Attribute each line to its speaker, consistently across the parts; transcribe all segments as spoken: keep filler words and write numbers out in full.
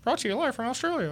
Speaker 1: Brought to you live from Australia.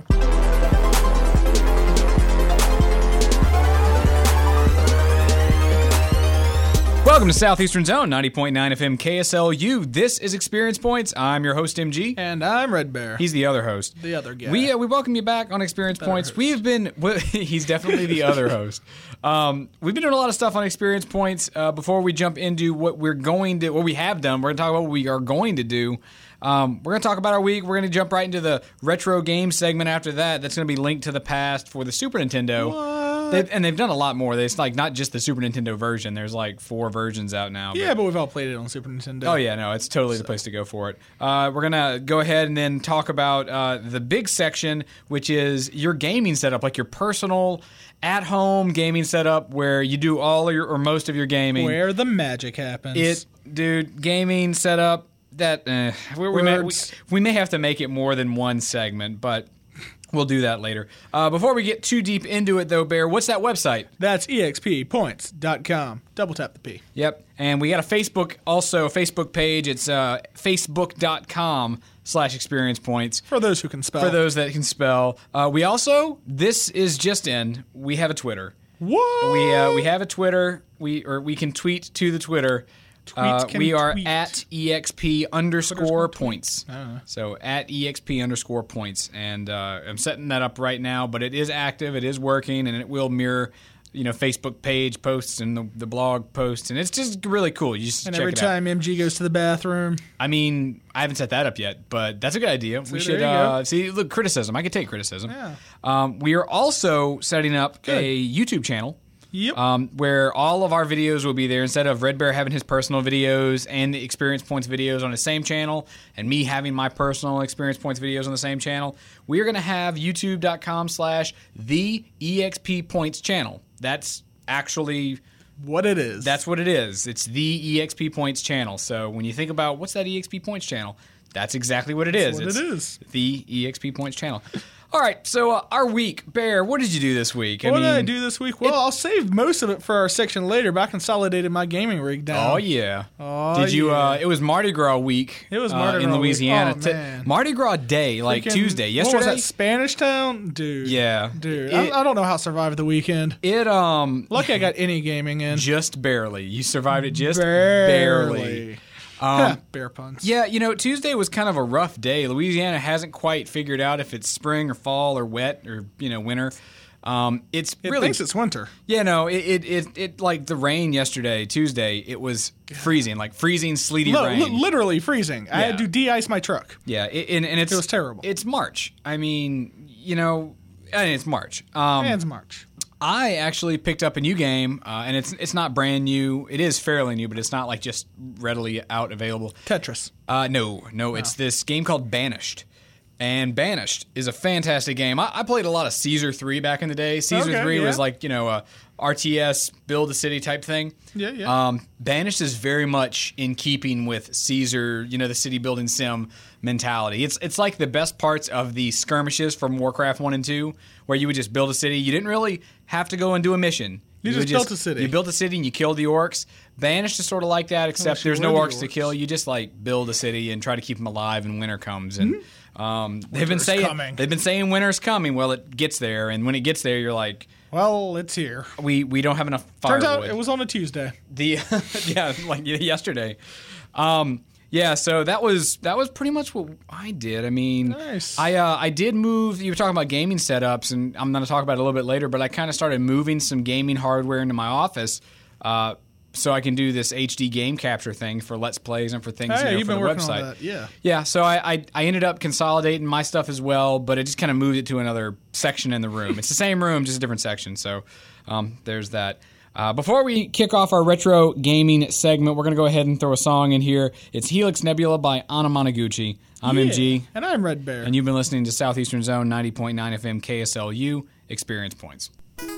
Speaker 2: Welcome to Southeastern Zone, ninety point nine F M K S L U. This is Experience Points. I'm your host, M G.
Speaker 1: And I'm Red Bear.
Speaker 2: He's the other host.
Speaker 1: The other guy.
Speaker 2: We uh, we welcome you back on Experience
Speaker 1: Better
Speaker 2: Points.
Speaker 1: host.
Speaker 2: We have been... Well, he's definitely the other host. Um, we've been doing a lot of stuff on Experience Points. Uh, before we jump into what we're going to... What we have done, we're going to talk about what we are going to do. Um, we're going to talk about our week. We're going to jump right into the retro game segment after that. That's going to be Link to the Past for the Super Nintendo.
Speaker 1: What?
Speaker 2: They've, and they've done a lot more. It's like not just the Super Nintendo version. There's like four versions out now.
Speaker 1: Yeah, but we've all played it on Super Nintendo.
Speaker 2: Oh, yeah, no, it's totally
Speaker 1: So.
Speaker 2: the place to go for it. Uh, we're going to go ahead and then talk about uh, the big section, which is your gaming setup, like your personal at-home gaming setup where you do all of your, or most of your gaming.
Speaker 1: Where the magic happens.
Speaker 2: It, dude, gaming setup, that, uh, we, we, may, we,
Speaker 1: Words.
Speaker 2: we may have to make it more than one segment, but we'll do that later. Uh, before we get too deep into it, though, Bear, what's that website?
Speaker 1: That's E X P points dot com. Double tap the P.
Speaker 2: Yep. And we got a Facebook, also a Facebook page. It's uh, facebook.com slash experience points.
Speaker 1: For those who can spell.
Speaker 2: For those that can spell. Uh, we also, this is just in, we have a Twitter.
Speaker 1: What?
Speaker 2: We uh, we have a Twitter. We or we can tweet to the Twitter.
Speaker 1: Tweet
Speaker 2: Uh,
Speaker 1: can
Speaker 2: we are
Speaker 1: tweet.
Speaker 2: at exp underscore
Speaker 1: Underscore
Speaker 2: points.
Speaker 1: Uh.
Speaker 2: So at exp underscore points, and uh, I'm setting that up right now. But it is active, it is working, and it will mirror, you know, Facebook page posts and the, the blog posts, and it's just really cool. You just
Speaker 1: And
Speaker 2: check
Speaker 1: every
Speaker 2: it out.
Speaker 1: time M G goes to the bathroom.
Speaker 2: I mean, I haven't set that up yet, but that's a good idea. we
Speaker 1: there
Speaker 2: should
Speaker 1: you
Speaker 2: uh,
Speaker 1: go.
Speaker 2: see. Look, criticism. I could take criticism.
Speaker 1: Yeah.
Speaker 2: Um, we are also setting up
Speaker 1: Good.
Speaker 2: a YouTube channel.
Speaker 1: Yep.
Speaker 2: Um, where all of our videos will be there instead of Red Bear having his personal videos and the Experience Points videos on the same channel and me having my personal Experience Points videos on the same channel. We are going to have youtube.com slash the EXP Points channel. That's actually...
Speaker 1: what it is.
Speaker 2: That's what it is. It's the E X P Points channel. So when you think about what's that E X P Points channel, that's exactly what it is.
Speaker 1: what
Speaker 2: it's
Speaker 1: it is.
Speaker 2: The E X P Points channel. All right, so uh, our week, Bear, what did you do this week?
Speaker 1: What
Speaker 2: I mean,
Speaker 1: did I do this week? Well, I'll save most of it for our section later, but I consolidated my gaming rig down.
Speaker 2: Oh, yeah.
Speaker 1: Oh,
Speaker 2: Did you,
Speaker 1: yeah.
Speaker 2: uh, it was Mardi Gras week.
Speaker 1: It was
Speaker 2: uh,
Speaker 1: Mardi
Speaker 2: in
Speaker 1: Gras week.
Speaker 2: Louisiana.
Speaker 1: Oh,
Speaker 2: T-
Speaker 1: man.
Speaker 2: Mardi Gras Day, like
Speaker 1: Freaking-
Speaker 2: Tuesday. Yesterday?
Speaker 1: What was that, Spanish Town? Dude.
Speaker 2: Yeah.
Speaker 1: Dude,
Speaker 2: It-
Speaker 1: I, I don't know how I survived the weekend.
Speaker 2: It, um,
Speaker 1: Lucky I got any gaming in.
Speaker 2: just barely. You survived it just
Speaker 1: barely.
Speaker 2: barely. Um,
Speaker 1: Bear puns.
Speaker 2: Yeah, you know, Tuesday was kind of a rough day. Louisiana hasn't quite figured out if it's spring or fall or wet or, you know, winter. Um, it's
Speaker 1: It
Speaker 2: really,
Speaker 1: thinks it's winter.
Speaker 2: yeah, no, it, it, it, it, like the rain yesterday, Tuesday, it was freezing, like freezing, sleety
Speaker 1: Lo-
Speaker 2: rain.
Speaker 1: li- literally freezing. I had
Speaker 2: Yeah.
Speaker 1: to de-ice my truck.
Speaker 2: Yeah, it, and, and it's,
Speaker 1: It was terrible.
Speaker 2: It's March. I mean, you know, and it's March. Um,
Speaker 1: And it's March.
Speaker 2: I actually picked up a new game, uh, and it's it's not brand new. It is fairly new, but it's not like just readily out available.
Speaker 1: Tetris.
Speaker 2: Uh, no, no, it's this game called Banished. And Banished is a fantastic game. I, I played a lot of Caesar three back in the day. Caesar
Speaker 1: Okay,
Speaker 2: three
Speaker 1: yeah.
Speaker 2: was like, you know, a R T S, build a city type thing.
Speaker 1: Yeah, yeah.
Speaker 2: Um, Banished is very much in keeping with Caesar, you know, the city building sim mentality. It's it's like the best parts of the skirmishes from Warcraft one and two, where you would just build a city. You didn't really have to go and do a mission.
Speaker 1: You
Speaker 2: would
Speaker 1: just built a city.
Speaker 2: You built a city and you killed the orcs. Banished is sort of like that, except
Speaker 1: Unless you
Speaker 2: there's no
Speaker 1: were the
Speaker 2: orcs to
Speaker 1: orcs.
Speaker 2: kill. You just like build a city and try to keep them alive, and winter comes. And um, they've been
Speaker 1: Winter's
Speaker 2: saying
Speaker 1: coming.
Speaker 2: they've been saying winter's coming. Well, it gets there, and when it gets there, you're like,
Speaker 1: Well, it's here.
Speaker 2: we we don't have enough
Speaker 1: Turns
Speaker 2: firewood.
Speaker 1: out it was on a Tuesday.
Speaker 2: The yeah, like yesterday. Um, yeah, so that was that was pretty much what I did. I mean,
Speaker 1: Nice.
Speaker 2: I uh, I did move. You were talking about gaming setups, and I'm going to talk about it a little bit later. But I kind of started moving some gaming hardware into my office, uh, so I can do this H D game capture thing for Let's Plays and for things
Speaker 1: Hey,
Speaker 2: you know,
Speaker 1: you've
Speaker 2: for
Speaker 1: been
Speaker 2: the
Speaker 1: working
Speaker 2: website.
Speaker 1: on that. Yeah.
Speaker 2: Yeah, so I, I I ended up consolidating my stuff as well, but I just kind of moved it to another section in the room. It's the same room, just a different section. So um, there's that. Uh, before we kick off our retro gaming segment, we're going to go ahead and throw a song in here. It's Helix Nebula by Anna Monoguchi. I'm M G,
Speaker 1: Yeah. And I'm Red Bear.
Speaker 2: and you've been listening to Southeastern Zone ninety point nine F M K S L U Experience Points.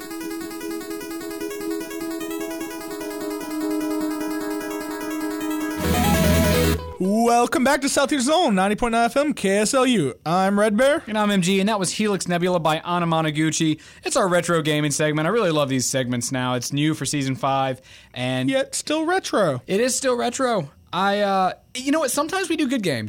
Speaker 1: Welcome back to Southeast Zone, ninety point nine F M, K S L U. I'm Red Bear.
Speaker 2: And I'm M G, and that was Helix Nebula by Anna Monoguchi. It's our retro gaming segment. I really love these segments now. It's new for season five, and
Speaker 1: Yet still retro.
Speaker 2: it is still retro. I, uh, you know what? Sometimes we do good games,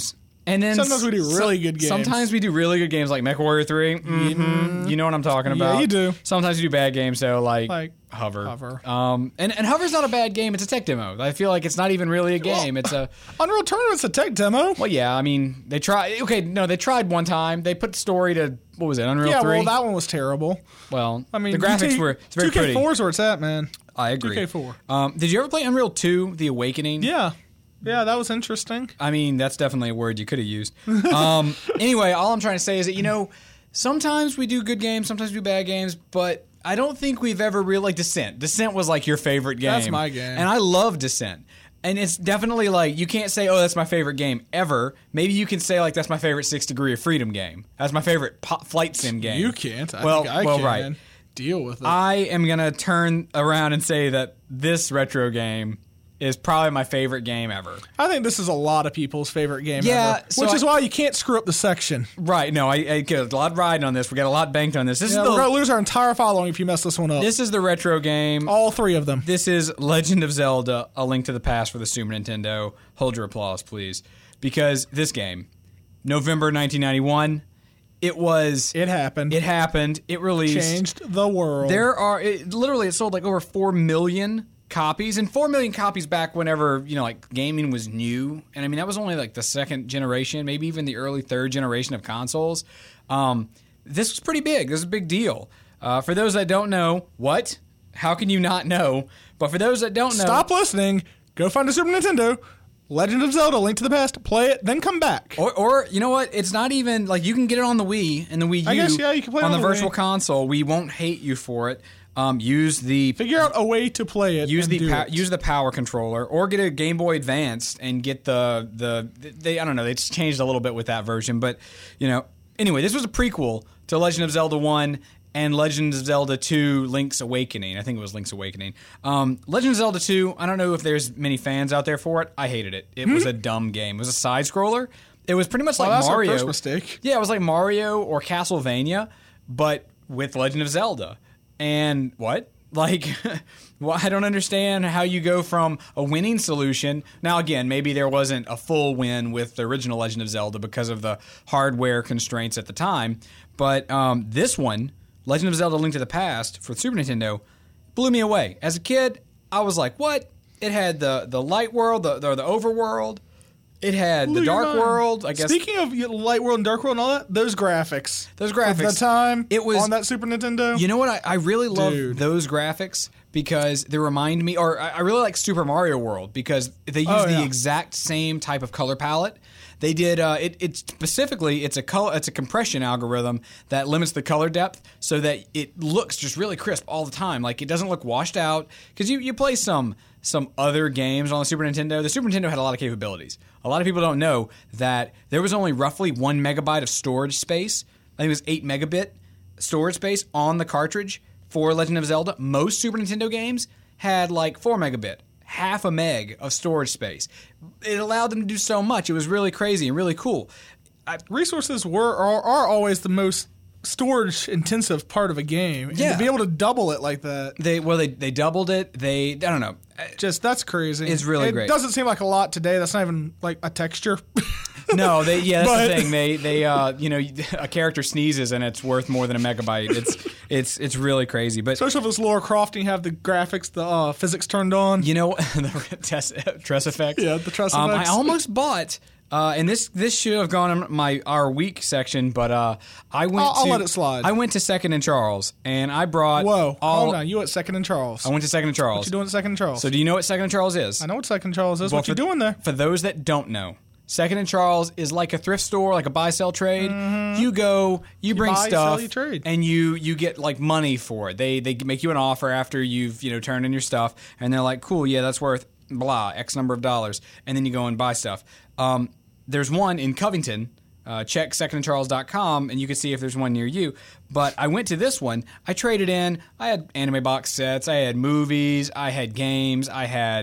Speaker 2: And then
Speaker 1: sometimes we do really
Speaker 2: so,
Speaker 1: good games.
Speaker 2: Sometimes we do really good games like MechWarrior three. Mm-hmm. Mm-hmm. You know what I'm talking about.
Speaker 1: Yeah, you do.
Speaker 2: Sometimes we do bad games though, like,
Speaker 1: Like
Speaker 2: Hover.
Speaker 1: Hover.
Speaker 2: Um, and, and Hover's not a bad game. It's a tech demo. I feel like it's not even really a game.
Speaker 1: Well,
Speaker 2: it's a
Speaker 1: Unreal Tournament's a tech demo.
Speaker 2: well, yeah. I mean, they tried. Okay, no, they tried one time. They put the story to what was it? Unreal
Speaker 1: Yeah,
Speaker 2: three.
Speaker 1: well, that one was terrible.
Speaker 2: Well,
Speaker 1: I mean,
Speaker 2: the graphics were it's very
Speaker 1: two K
Speaker 2: pretty.
Speaker 1: four is where it's at, man.
Speaker 2: I agree.
Speaker 1: two K four.
Speaker 2: Um, did you ever play Unreal two: The Awakening?
Speaker 1: Yeah. Yeah, that was interesting.
Speaker 2: I mean, that's definitely a word you could have used. Um, anyway, all I'm trying to say is that, you know, sometimes we do good games, sometimes we do bad games, but I don't think we've ever really, like Descent. Descent was like your favorite game.
Speaker 1: That's my game.
Speaker 2: And I love Descent. And it's definitely like, you can't say, oh, that's my favorite game ever. Maybe you can say, like, that's my favorite Six Degree of Freedom game. That's my favorite po- flight sim game.
Speaker 1: You can't. I
Speaker 2: well,
Speaker 1: think I
Speaker 2: well,
Speaker 1: can.
Speaker 2: right.
Speaker 1: Deal with it.
Speaker 2: I am going to turn around and say that this retro game is probably my favorite game ever.
Speaker 1: I think this is a lot of people's favorite game
Speaker 2: Yeah,
Speaker 1: ever.
Speaker 2: so
Speaker 1: Which
Speaker 2: I-
Speaker 1: is why you can't screw up the section.
Speaker 2: Right. No, I, I get a lot riding on this. We got a lot banked on this. This
Speaker 1: Yeah,
Speaker 2: is
Speaker 1: we're
Speaker 2: the
Speaker 1: going to lose our entire following if you mess this one up.
Speaker 2: this is the retro game.
Speaker 1: All three of them.
Speaker 2: This is Legend of Zelda: A Link to the Past for the Super Nintendo. Hold your applause, please, because this game, November nineteen ninety-one, it was
Speaker 1: It happened.
Speaker 2: it happened. It released.
Speaker 1: changed the world.
Speaker 2: There are it, literally it sold like over four million copies, and four million copies back whenever, you know, like gaming was new. And I mean, that was only like the second generation, maybe even the early third generation of consoles. Um, this was pretty big. This is a big deal. Uh, for those that don't know, what? How can you not know? But for those that don't know,
Speaker 1: Stop listening. Go find a Super Nintendo. Legend of Zelda: Link to the Past. Play it, then come back.
Speaker 2: Or, or you know what? It's not even like you can get it on the Wii and the Wii U.
Speaker 1: I guess, yeah, you can play it
Speaker 2: on
Speaker 1: on
Speaker 2: the
Speaker 1: the
Speaker 2: Virtual
Speaker 1: Wii.
Speaker 2: Console. We won't hate you for it. Um, use the
Speaker 1: Figure out a way to play it.
Speaker 2: use
Speaker 1: and
Speaker 2: the
Speaker 1: do
Speaker 2: pa-
Speaker 1: it.
Speaker 2: use the power controller, or get a Game Boy Advance and get the the they I don't know, they just changed a little bit with that version, but you know, anyway, this was a prequel to Legend of Zelda one and Legend of Zelda two: Link's Awakening. I think it was Link's Awakening. Um, Legend of Zelda two, I don't know if there's many fans out there for it. I hated it. It was a dumb game. It was a side scroller. It was pretty much
Speaker 1: Well,
Speaker 2: like
Speaker 1: that's our
Speaker 2: Mario.
Speaker 1: first mistake.
Speaker 2: Yeah, it was like Mario or Castlevania, but with Legend of Zelda. And what? Like, well, I don't understand how you go from a winning solution. Now, again, maybe there wasn't a full win with the original Legend of Zelda because of the hardware constraints at the time. But um, this one, Legend of Zelda: Link to the Past for Super Nintendo, blew me away. As a kid, I was like, what? It had the, the light world, the, the, the overworld. It had
Speaker 1: Blew
Speaker 2: the
Speaker 1: your
Speaker 2: dark
Speaker 1: mind.
Speaker 2: world. I guess
Speaker 1: Speaking of Light World and Dark World and all that, those graphics.
Speaker 2: Those
Speaker 1: For
Speaker 2: graphics.
Speaker 1: the time
Speaker 2: It was-
Speaker 1: on that Super Nintendo.
Speaker 2: You know what? I, I really love
Speaker 1: Dude.
Speaker 2: those graphics because they remind me, or I, I really like Super Mario World because they use
Speaker 1: Oh,
Speaker 2: the
Speaker 1: yeah.
Speaker 2: exact same type of color palette. They did uh, it. It specifically, it's a color, it's a compression algorithm that limits the color depth so that it looks just really crisp all the time. Like it doesn't look washed out because you you play some some other games on the Super Nintendo. The Super Nintendo had a lot of capabilities. A lot of people don't know that there was only roughly one megabyte of storage space. I think it was eight megabit storage space on the cartridge for Legend of Zelda. Most Super Nintendo games had like four megabit, half a meg of storage space. It allowed them to do so much. It was really crazy and really cool.
Speaker 1: Resources were are, are always the most storage intensive part of a game. And
Speaker 2: Yeah.
Speaker 1: to be able to double it like that,
Speaker 2: They well they they doubled it. They I don't know.
Speaker 1: just that's crazy.
Speaker 2: It's really
Speaker 1: it
Speaker 2: great.
Speaker 1: It doesn't seem like a lot today. That's not even like a texture.
Speaker 2: No, they yeah, that's
Speaker 1: But-
Speaker 2: the thing. They they uh you know a character sneezes and it's worth more than a megabyte. It's it's it's really crazy. But
Speaker 1: Especially if it's Laura Croft and you have the graphics, the uh, physics turned on.
Speaker 2: you know the Tress, Tress effects.
Speaker 1: Yeah, the Tress
Speaker 2: um,
Speaker 1: effects.
Speaker 2: I almost bought. Uh, and this this should have gone in my our week section, but uh, I went.
Speaker 1: I'll- I'll
Speaker 2: to,
Speaker 1: let it slide.
Speaker 2: I went to Second and Charles, and I brought.
Speaker 1: Whoa,
Speaker 2: all,
Speaker 1: hold on. You at Second and Charles.
Speaker 2: I went to Second and Charles.
Speaker 1: What you doing at Second and Charles?
Speaker 2: So do you know what Second and Charles is?
Speaker 1: I know what Second and Charles is.
Speaker 2: Well,
Speaker 1: what you
Speaker 2: for-
Speaker 1: doing there?
Speaker 2: For those that don't know, Second and Charles is like a thrift store, like a buy sell trade. You go, you, bring
Speaker 1: buy,
Speaker 2: stuff,
Speaker 1: sell, you trade.
Speaker 2: and you you get like money for it. They they make you an offer after you've you know turned in your stuff, and they're like, cool, yeah, that's worth blah X number of dollars, and then you go and buy stuff. Um, there's one in Covington. Uh, check second and charles dot com and you can see if there's one near you. But I went to this one. I traded in. I had anime box sets. I had movies. I had games. I had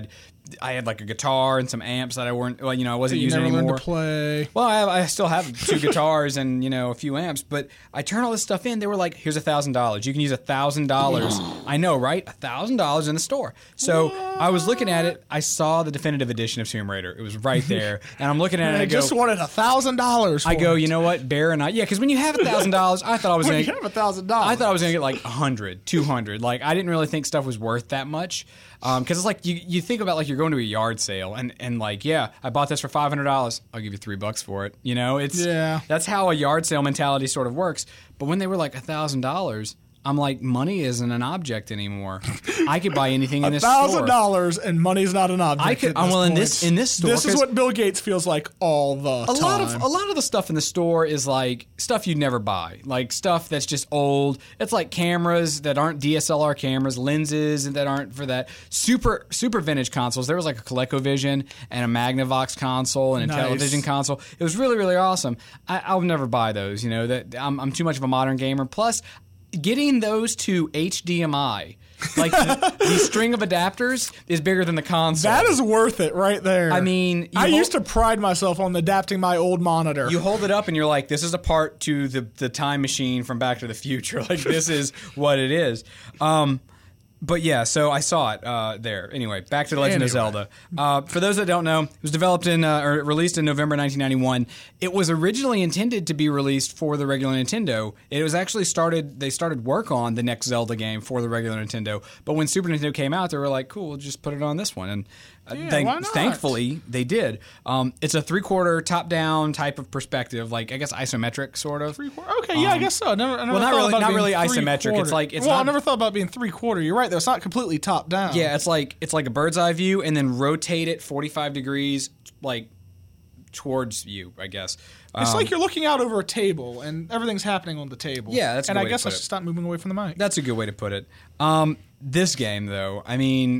Speaker 2: I had like a guitar and some amps that I weren't, well, you know, I wasn't
Speaker 1: You
Speaker 2: using
Speaker 1: never
Speaker 2: anymore.
Speaker 1: learned to play.
Speaker 2: Well, I, have, I still have two guitars and, you know, a few amps, but I turn all this stuff in. They were like, here's a thousand dollars. You can use a thousand dollars. I know, right? A thousand dollars in the store. So I was looking at it. I saw the definitive edition of Tomb Raider. It was right there. And I'm looking at it and
Speaker 1: I
Speaker 2: I go,
Speaker 1: just wanted a thousand dollars.
Speaker 2: I go, you know what? Bear and I, yeah, because when you have a thousand dollars, I thought I was
Speaker 1: When
Speaker 2: going
Speaker 1: you have a thousand dollars.
Speaker 2: I thought I was going to get like a hundred, two hundred. Like, I didn't really think stuff was worth that much. Um, cause it's like, you, you think about like you're going to a yard sale and, and like, yeah, I bought this for five hundred dollars. I'll give you three bucks for it. You know, it's,
Speaker 1: Yeah.
Speaker 2: that's how a yard sale mentality sort of works. But when they were like a thousand dollars, I'm like, money isn't an object anymore. I could buy anything in this store.
Speaker 1: thousand dollars and money's not an object.
Speaker 2: I could.
Speaker 1: at
Speaker 2: I'm
Speaker 1: this
Speaker 2: well in
Speaker 1: point.
Speaker 2: this in this store.
Speaker 1: This is
Speaker 2: 'cause
Speaker 1: what Bill Gates feels like all the
Speaker 2: a
Speaker 1: time.
Speaker 2: lot of a lot of the stuff in the store is like stuff you'd never buy, like stuff that's just old. It's like cameras that aren't D S L R cameras, lenses that aren't for that. Super super vintage consoles. There was like a ColecoVision and a Magnavox console and a
Speaker 1: Nice.
Speaker 2: television console. It was really really awesome. I, I'll never buy those. You know that I'm, I'm too much of a modern gamer. Plus, getting those to H D M I, like the, the string of adapters, is bigger than the console.
Speaker 1: That is worth it right there.
Speaker 2: I mean, you
Speaker 1: I
Speaker 2: hold-
Speaker 1: used to pride myself on adapting my old monitor.
Speaker 2: You hold it up and you're like, this is a part to the, the time machine from Back to the Future. Like, this is what it is. Um, but yeah, so I saw it uh, there. Anyway, back to The Legend of
Speaker 1: Anyway.
Speaker 2: Zelda. Uh, for those that don't know, it was developed in, uh, or released in November nineteen ninety-one. It was originally intended to be released for the regular Nintendo. It was actually started, they started work on the next Zelda game for the regular Nintendo. But when Super Nintendo came out, they were like, cool, we'll just put it on this one. And uh,
Speaker 1: Yeah,
Speaker 2: thank-
Speaker 1: why not?
Speaker 2: thankfully, they did. Um, it's a three-quarter top-down type of perspective, like I guess isometric sort of.
Speaker 1: Three quarter. Okay, yeah, I guess so. I never, I never
Speaker 2: well, not
Speaker 1: thought
Speaker 2: really-
Speaker 1: about
Speaker 2: not
Speaker 1: being
Speaker 2: really
Speaker 1: three
Speaker 2: isometric.
Speaker 1: quarter.
Speaker 2: It's like- it's
Speaker 1: well, I
Speaker 2: not-
Speaker 1: never thought about being three quarter. You're right, though. It's not completely top down.
Speaker 2: Yeah, it's like it's like a bird's eye view, and then rotate it forty-five degrees, like towards you, I guess.
Speaker 1: It's
Speaker 2: Um,
Speaker 1: like you're looking out over a table and everything's happening on the table.
Speaker 2: Yeah, that's a
Speaker 1: and
Speaker 2: good
Speaker 1: I
Speaker 2: way to
Speaker 1: guess I
Speaker 2: put
Speaker 1: should
Speaker 2: it.
Speaker 1: stop moving away from the mic.
Speaker 2: That's a good way to put it. Um, this game, though, I mean,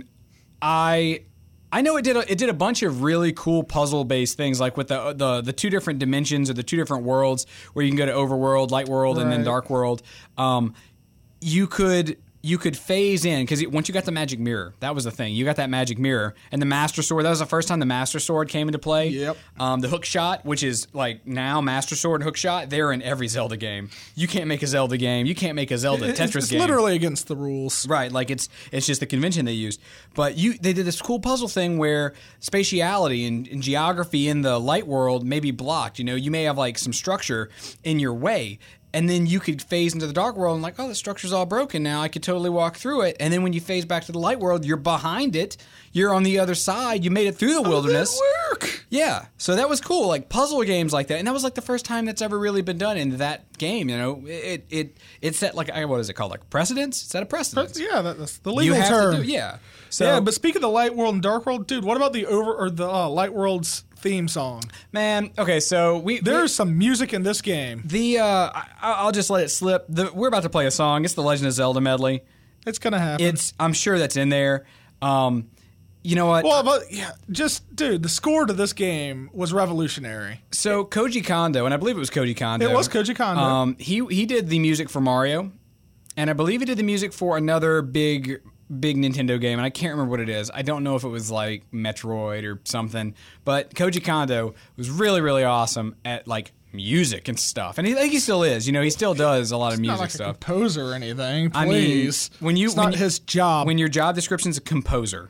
Speaker 2: I I know it did a, it did a bunch of really cool puzzle based things, like with the the the two different dimensions or the two different worlds, where you can go to overworld, light world, and then
Speaker 1: Right.
Speaker 2: dark world. Um, you could. You could phase in, because once you got the magic mirror, that was the thing. You got that magic mirror. And the Master Sword, that was the first time the Master Sword came into play.
Speaker 1: Yep.
Speaker 2: Um, the hook shot, which is like now Master Sword and hook shot, they're in every Zelda game. You can't make a Zelda game. You can't make a Zelda
Speaker 1: It's,
Speaker 2: Tetris
Speaker 1: it's
Speaker 2: game.
Speaker 1: literally against the rules.
Speaker 2: Right, like it's it's just the convention they used. But you they did this cool puzzle thing where spatiality and, and geography in the light world may be blocked. You know, you may have like some structure in your way. And then you could phase into the dark world and like, oh, the structure's all broken now. I could totally walk through it. And then when you phase back to the light world, you're behind it. You're on the other side. You made it through the wilderness.
Speaker 1: That work.
Speaker 2: Yeah, so that was cool, like puzzle games like that, and that was like the first time that's ever really been done in that game. You know, it it it set like what is it called, like precedence? It set a precedence.
Speaker 1: Yeah, that, that's the
Speaker 2: You
Speaker 1: legal
Speaker 2: have
Speaker 1: term.
Speaker 2: to do, yeah. So
Speaker 1: yeah, but speaking of the light world and dark world, dude, what about the over or the uh, light world's theme song?
Speaker 2: man, okay, so we
Speaker 1: There's some music in this game.
Speaker 2: the uh, I, I'll just let it slip. The, we're about to play a song. It's the Legend of Zelda medley.
Speaker 1: It's gonna happen.
Speaker 2: It's I'm sure that's in there. Um, you know what?
Speaker 1: well, but yeah, just dude, the score to this game was revolutionary.
Speaker 2: So Koji Kondo, and I believe it was Koji Kondo.
Speaker 1: It was Koji Kondo.
Speaker 2: Um, he he did the music for Mario, and I believe he did the music for another big big Nintendo game, and I can't remember what it is. I don't know if it was like Metroid or something, but Koji Kondo was really really awesome at like music and stuff, and he, I think he still is. You know, he still does a lot of
Speaker 1: Not
Speaker 2: music
Speaker 1: like a
Speaker 2: stuff.
Speaker 1: composer or anything.
Speaker 2: I mean,
Speaker 1: Please,
Speaker 2: when you
Speaker 1: it's
Speaker 2: when
Speaker 1: not
Speaker 2: you-
Speaker 1: his job.
Speaker 2: When your job description's a composer.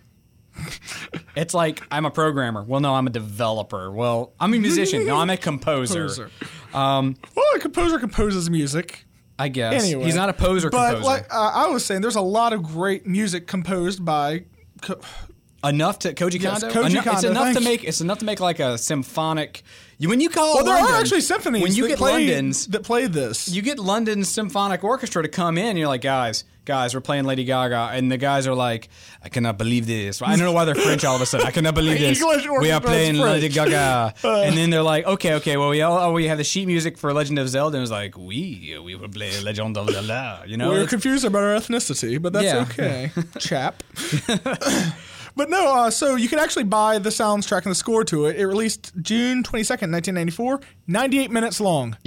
Speaker 2: It's like, I'm a programmer. Well, no, I'm a developer. Well, I'm a musician. No, I'm a composer.
Speaker 1: Composer.
Speaker 2: Um,
Speaker 1: well, a composer composes music.
Speaker 2: I guess.
Speaker 1: Anyway,
Speaker 2: He's not a poser
Speaker 1: but
Speaker 2: composer.
Speaker 1: like uh, I was saying, there's a lot of great music composed by. Co-
Speaker 2: enough to Koji
Speaker 1: Yes,
Speaker 2: Kondo?
Speaker 1: Koji
Speaker 2: Eno- It's
Speaker 1: Kondo,
Speaker 2: enough to
Speaker 1: thank
Speaker 2: make it's enough to make like a symphonic. You, when you call
Speaker 1: well, there
Speaker 2: London,
Speaker 1: are actually symphonies
Speaker 2: when you
Speaker 1: that
Speaker 2: get
Speaker 1: play,
Speaker 2: London's
Speaker 1: that play this.
Speaker 2: you get London's Symphonic Orchestra to come in, and you're like, guys, guys, we're playing Lady Gaga, and the guys are like, I cannot believe this. I don't know why they're French all of a sudden. I cannot believe this.
Speaker 1: English
Speaker 2: We are
Speaker 1: orchestra is
Speaker 2: playing Lady
Speaker 1: French.
Speaker 2: Gaga, and then they're like, okay, okay, well, we all oh, we have the sheet music for Legend of Zelda, and it's like, we we will play Legend of Zelda. You know,
Speaker 1: We're
Speaker 2: it's-
Speaker 1: confused about our ethnicity, but that's
Speaker 2: Yeah.
Speaker 1: okay, chap. But no, uh, so you can actually buy the soundtrack and the score to it. It released June twenty-second, nineteen ninety-four, ninety-eight minutes long.
Speaker 2: yep.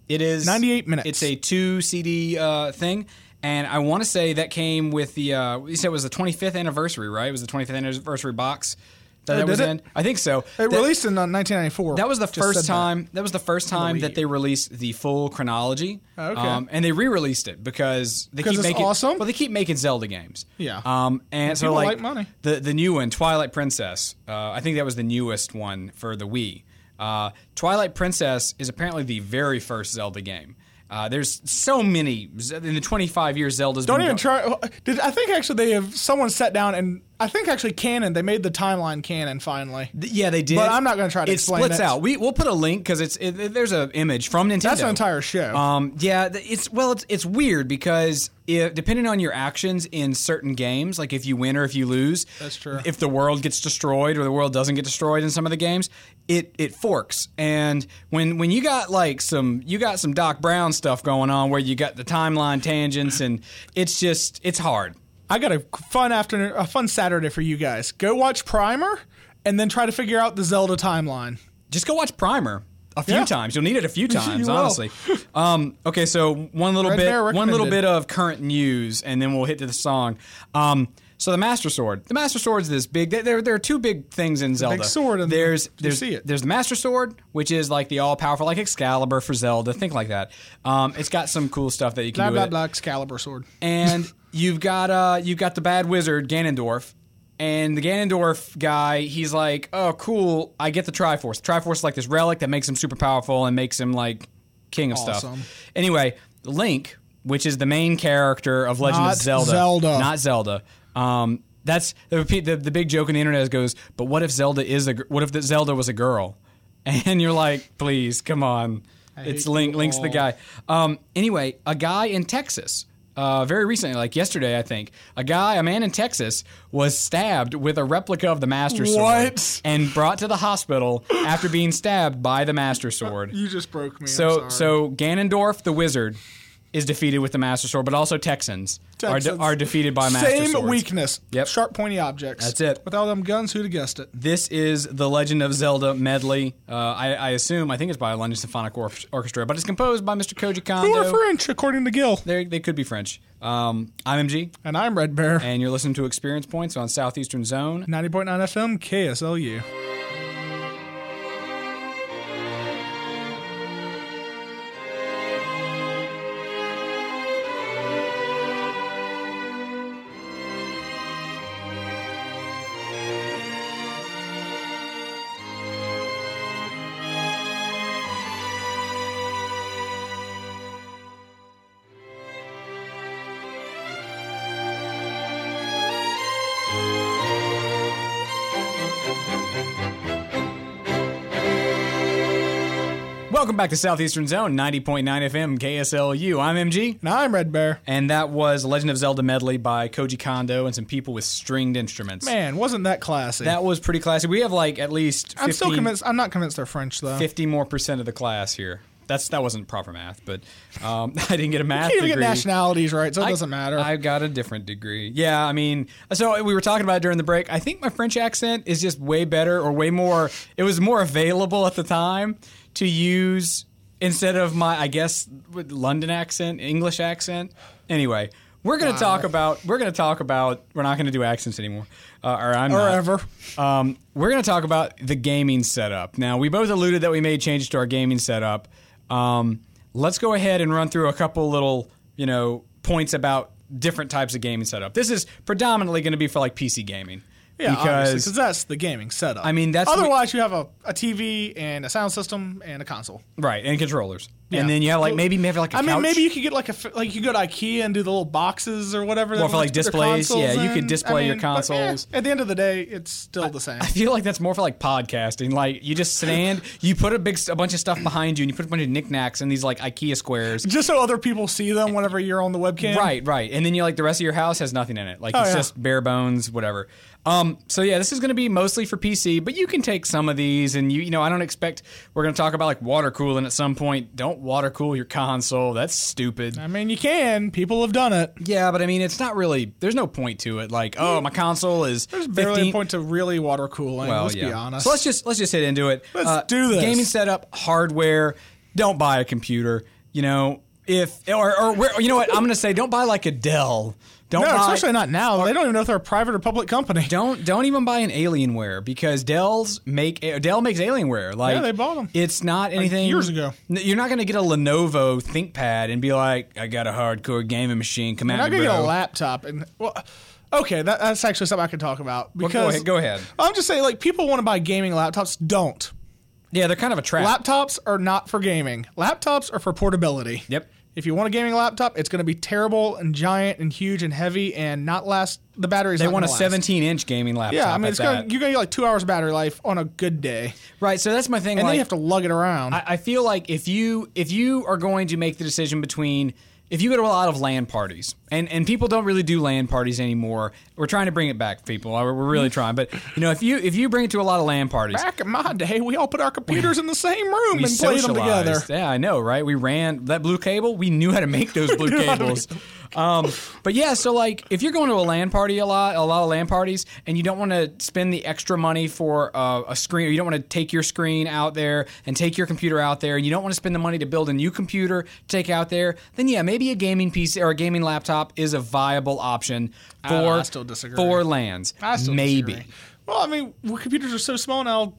Speaker 2: It is
Speaker 1: ninety-eight minutes.
Speaker 2: It's a two C D uh, thing. And I want to say that came with the, uh, you said it was the twenty-fifth anniversary, right? It was the twenty-fifth anniversary box that,
Speaker 1: Oh,
Speaker 2: that was
Speaker 1: did it?
Speaker 2: in. I think so.
Speaker 1: It
Speaker 2: That-
Speaker 1: released in uh, nineteen ninety-four.
Speaker 2: That was the
Speaker 1: Just
Speaker 2: first
Speaker 1: said that.
Speaker 2: time. That. was the first time
Speaker 1: Wii
Speaker 2: that
Speaker 1: U.
Speaker 2: they released the full chronology.
Speaker 1: Oh, okay.
Speaker 2: Um, and they re-released it because they
Speaker 1: Because
Speaker 2: keep
Speaker 1: it's
Speaker 2: making.
Speaker 1: awesome?
Speaker 2: Well, they keep making Zelda games.
Speaker 1: Yeah.
Speaker 2: Um, and so
Speaker 1: people
Speaker 2: like,
Speaker 1: like money.
Speaker 2: the the new one, Twilight Princess. Uh, I think that was the newest one for the Wii. Uh, Twilight Princess is apparently the very first Zelda game. Uh, there's so many in the twenty-five years Zelda's
Speaker 1: Don't
Speaker 2: been
Speaker 1: even
Speaker 2: go-
Speaker 1: try. Did I think actually they have someone sat down and I think actually canon. They made the timeline canon finally.
Speaker 2: Th- Yeah, they did.
Speaker 1: But I'm not gonna try to
Speaker 2: it
Speaker 1: explain
Speaker 2: splits
Speaker 1: it.
Speaker 2: out. We we'll put a link because it's it, it- there's an image from Nintendo.
Speaker 1: That's an entire show.
Speaker 2: Um, yeah, th- it's well, it's it's weird because if, depending on your actions in certain games, like if you win or if you lose,
Speaker 1: That's true.
Speaker 2: If the world gets destroyed or the world doesn't get destroyed in some of the games, it it forks. And when when you got like some you got some Doc Brown stuff going on where you got the timeline tangents and it's just it's hard.
Speaker 1: I got a fun afternoon, a fun Saturday for you guys. Go watch Primer, and then try to figure out the Zelda timeline.
Speaker 2: Just go watch Primer a few
Speaker 1: Yeah.
Speaker 2: times. You'll need it a few times,
Speaker 1: will.
Speaker 2: honestly. Um, okay, so one little
Speaker 1: Red
Speaker 2: bit,
Speaker 1: Bear
Speaker 2: one little
Speaker 1: recommended.
Speaker 2: bit of current news, and then we'll hit to the song. Um, so the Master Sword, the Master Sword's this big. There, there are two big things in Zelda.
Speaker 1: big sword and
Speaker 2: there's
Speaker 1: you
Speaker 2: there's
Speaker 1: see it.
Speaker 2: there's the Master Sword, which is like the all powerful, like Excalibur for Zelda, think like that. Um, it's got some cool stuff that you can
Speaker 1: Blah
Speaker 2: do
Speaker 1: blah
Speaker 2: with it.
Speaker 1: blah. Excalibur sword.
Speaker 2: And you've got uh you've got the bad wizard Ganondorf, and the Ganondorf guy, he's like, oh cool, I get the Triforce. The Triforce is like this relic that makes him super powerful and makes him like king of
Speaker 1: Awesome.
Speaker 2: stuff. Anyway, Link, which is the main character of Legend
Speaker 1: Not
Speaker 2: of Zelda,
Speaker 1: Zelda.
Speaker 2: not Zelda. Um, that's the, the the big joke on the internet goes, but what if Zelda is a gr- what if the Zelda was a girl? And you're like, please, come on, it's
Speaker 1: hate
Speaker 2: Link.
Speaker 1: you
Speaker 2: Link's the
Speaker 1: all.
Speaker 2: guy. Um, anyway, a guy in Texas. Uh, very recently, like yesterday, I think, a guy, a man in Texas, was stabbed with a replica of the Master Sword
Speaker 1: What?
Speaker 2: and brought to the hospital after being stabbed by the Master Sword.
Speaker 1: You just broke me. I'm
Speaker 2: So,
Speaker 1: sorry.
Speaker 2: so Ganondorf, the wizard, is defeated with the Master Sword, but also Texans, Are,
Speaker 1: Texans.
Speaker 2: de- are defeated by Master
Speaker 1: Same
Speaker 2: Swords.
Speaker 1: weakness.
Speaker 2: Yep.
Speaker 1: Sharp, pointy objects.
Speaker 2: That's it.
Speaker 1: With all them guns, who'd have guessed it?
Speaker 2: This is the Legend of Zelda medley. Uh, I, I assume, I think it's by a London Symphonic Or- Orchestra, but it's composed by Mister Koji
Speaker 1: Who are
Speaker 2: Kondo.
Speaker 1: French, according to Gil.
Speaker 2: They they could be French. Um, I'm M G,
Speaker 1: And I'm Red Bear.
Speaker 2: and you're listening to Experience Points on Southeastern Zone.
Speaker 1: ninety point nine F M, K S L U.
Speaker 2: Welcome back to Southeastern Zone, ninety point nine F M, K S L U. I'm M G,
Speaker 1: And I'm Red Bear.
Speaker 2: and that was Legend of Zelda medley by Koji Kondo and some people with stringed instruments.
Speaker 1: Man, wasn't that classy?
Speaker 2: That was pretty classic. We have like at least
Speaker 1: I'm still
Speaker 2: fifteen,
Speaker 1: convinced. I'm not convinced they're French, though.
Speaker 2: fifty more percent of the class here. That's that wasn't proper math, but um, I didn't get a math
Speaker 1: You can't even
Speaker 2: degree.
Speaker 1: get nationalities right, so it
Speaker 2: I-
Speaker 1: doesn't matter.
Speaker 2: I got a different degree. Yeah, I mean, so we were talking about it during the break. I think my French accent is just way better or way more, it was more available at the time to use instead of my, I guess, with London accent, English accent. Anyway, we're going to
Speaker 1: Wow.
Speaker 2: talk about, we're going to talk about, we're not going to do accents anymore. Uh, or I'm
Speaker 1: or
Speaker 2: not.
Speaker 1: ever.
Speaker 2: Um, we're going to talk about the gaming setup. Now, we both alluded that we made changes to our gaming setup. Um, let's go ahead and run through a couple little, you know, points about different types of gaming setup. This is predominantly going to be for like P C gaming.
Speaker 1: Yeah,
Speaker 2: because
Speaker 1: because that's the gaming setup.
Speaker 2: I mean, that's-
Speaker 1: otherwise you have a, a T V and a sound system and a console.
Speaker 2: right, and controllers.
Speaker 1: Yeah.
Speaker 2: And then you have like
Speaker 1: So-
Speaker 2: maybe maybe like a
Speaker 1: I mean,
Speaker 2: couch.
Speaker 1: maybe you could get like a f- like you go to IKEA and do the little boxes or whatever.
Speaker 2: More
Speaker 1: that
Speaker 2: for, like,
Speaker 1: lets put their
Speaker 2: displays. Yeah,
Speaker 1: consoles
Speaker 2: you could
Speaker 1: in.
Speaker 2: display
Speaker 1: I
Speaker 2: your
Speaker 1: mean, but, eh,
Speaker 2: consoles.
Speaker 1: at the end of the day, it's still the same.
Speaker 2: I feel like that's more for like podcasting. Like you just stand, you put a big, a bunch of stuff behind you, and you put a bunch of knickknacks in these like IKEA squares.
Speaker 1: Just so other people see them whenever you're on the webcam.
Speaker 2: Right, right. And then you like the rest of your house has nothing in it. Like
Speaker 1: Oh,
Speaker 2: it's
Speaker 1: yeah.
Speaker 2: just bare bones, whatever. Um, so yeah, this is going to be mostly for P C, but you can take some of these and you, you know, I don't expect we're going to talk about like water cooling at some point. Don't water cool your console. That's stupid.
Speaker 1: I mean, you can. People have done it.
Speaker 2: Yeah, but I mean, it's not really, there's no point to it. Like, oh, my console is
Speaker 1: There's barely
Speaker 2: fifteen
Speaker 1: a point to really water cooling.
Speaker 2: Well,
Speaker 1: let's
Speaker 2: yeah.
Speaker 1: be honest.
Speaker 2: So let's just let's just hit into it.
Speaker 1: Let's do this.
Speaker 2: Gaming setup, hardware. Don't buy a computer. you know, if or, or where, you know what, I'm going to say, don't buy like a Dell. Don't
Speaker 1: no,
Speaker 2: buy,
Speaker 1: especially not now. They don't even know if they're a private or public company.
Speaker 2: Don't don't even buy an Alienware because Dell's make Dell makes Alienware. Like
Speaker 1: yeah, they bought them.
Speaker 2: It's not anything
Speaker 1: like years ago.
Speaker 2: You're not going to get a Lenovo ThinkPad and be like, I got a hardcore gaming machine. Come
Speaker 1: You're
Speaker 2: at
Speaker 1: not
Speaker 2: me,
Speaker 1: gonna
Speaker 2: bro.
Speaker 1: get a laptop and well. Okay, that, that's actually something I can talk about because
Speaker 2: well, go ahead. Go ahead.
Speaker 1: I'm just saying, like, people want to buy gaming laptops. Don't.
Speaker 2: Yeah, they're kind of a trap.
Speaker 1: Laptops are not for gaming. Laptops are for portability.
Speaker 2: Yep.
Speaker 1: If you want a gaming laptop, it's going to be terrible and giant and huge and heavy and not last. The battery's
Speaker 2: They
Speaker 1: not
Speaker 2: want a
Speaker 1: gonna last.
Speaker 2: seventeen inch gaming laptop.
Speaker 1: Yeah, I mean,
Speaker 2: at
Speaker 1: it's gonna,
Speaker 2: that.
Speaker 1: you're going to get like two hours battery life on a good day.
Speaker 2: Right, so that's my thing.
Speaker 1: And
Speaker 2: like,
Speaker 1: then you have to lug it around.
Speaker 2: I, I feel like if you if you are going to make the decision between if you go to a lot of LAN parties, and, and people don't really do LAN parties anymore. We're trying to bring it back, people. We're really trying. But, you know, if you if you bring it to a lot of LAN parties.
Speaker 1: Back in my day, we all put our computers in the same room
Speaker 2: we
Speaker 1: and played them
Speaker 2: socialized.
Speaker 1: together.
Speaker 2: Yeah, I know, right? We ran that blue cable. We knew how to make those blue cables. Um, but yeah, so like if you're going to a LAN party a lot, a lot of LAN parties, and you don't want to spend the extra money for uh, a screen, or you don't want to take your screen out there and take your computer out there, and you don't want to spend the money to build a new computer to take out there, then yeah, maybe a gaming P C or a gaming laptop is a viable option for
Speaker 1: I, I still disagree.
Speaker 2: for LANs.
Speaker 1: I still
Speaker 2: maybe.
Speaker 1: disagree. Well, I mean, well, computers are so small now.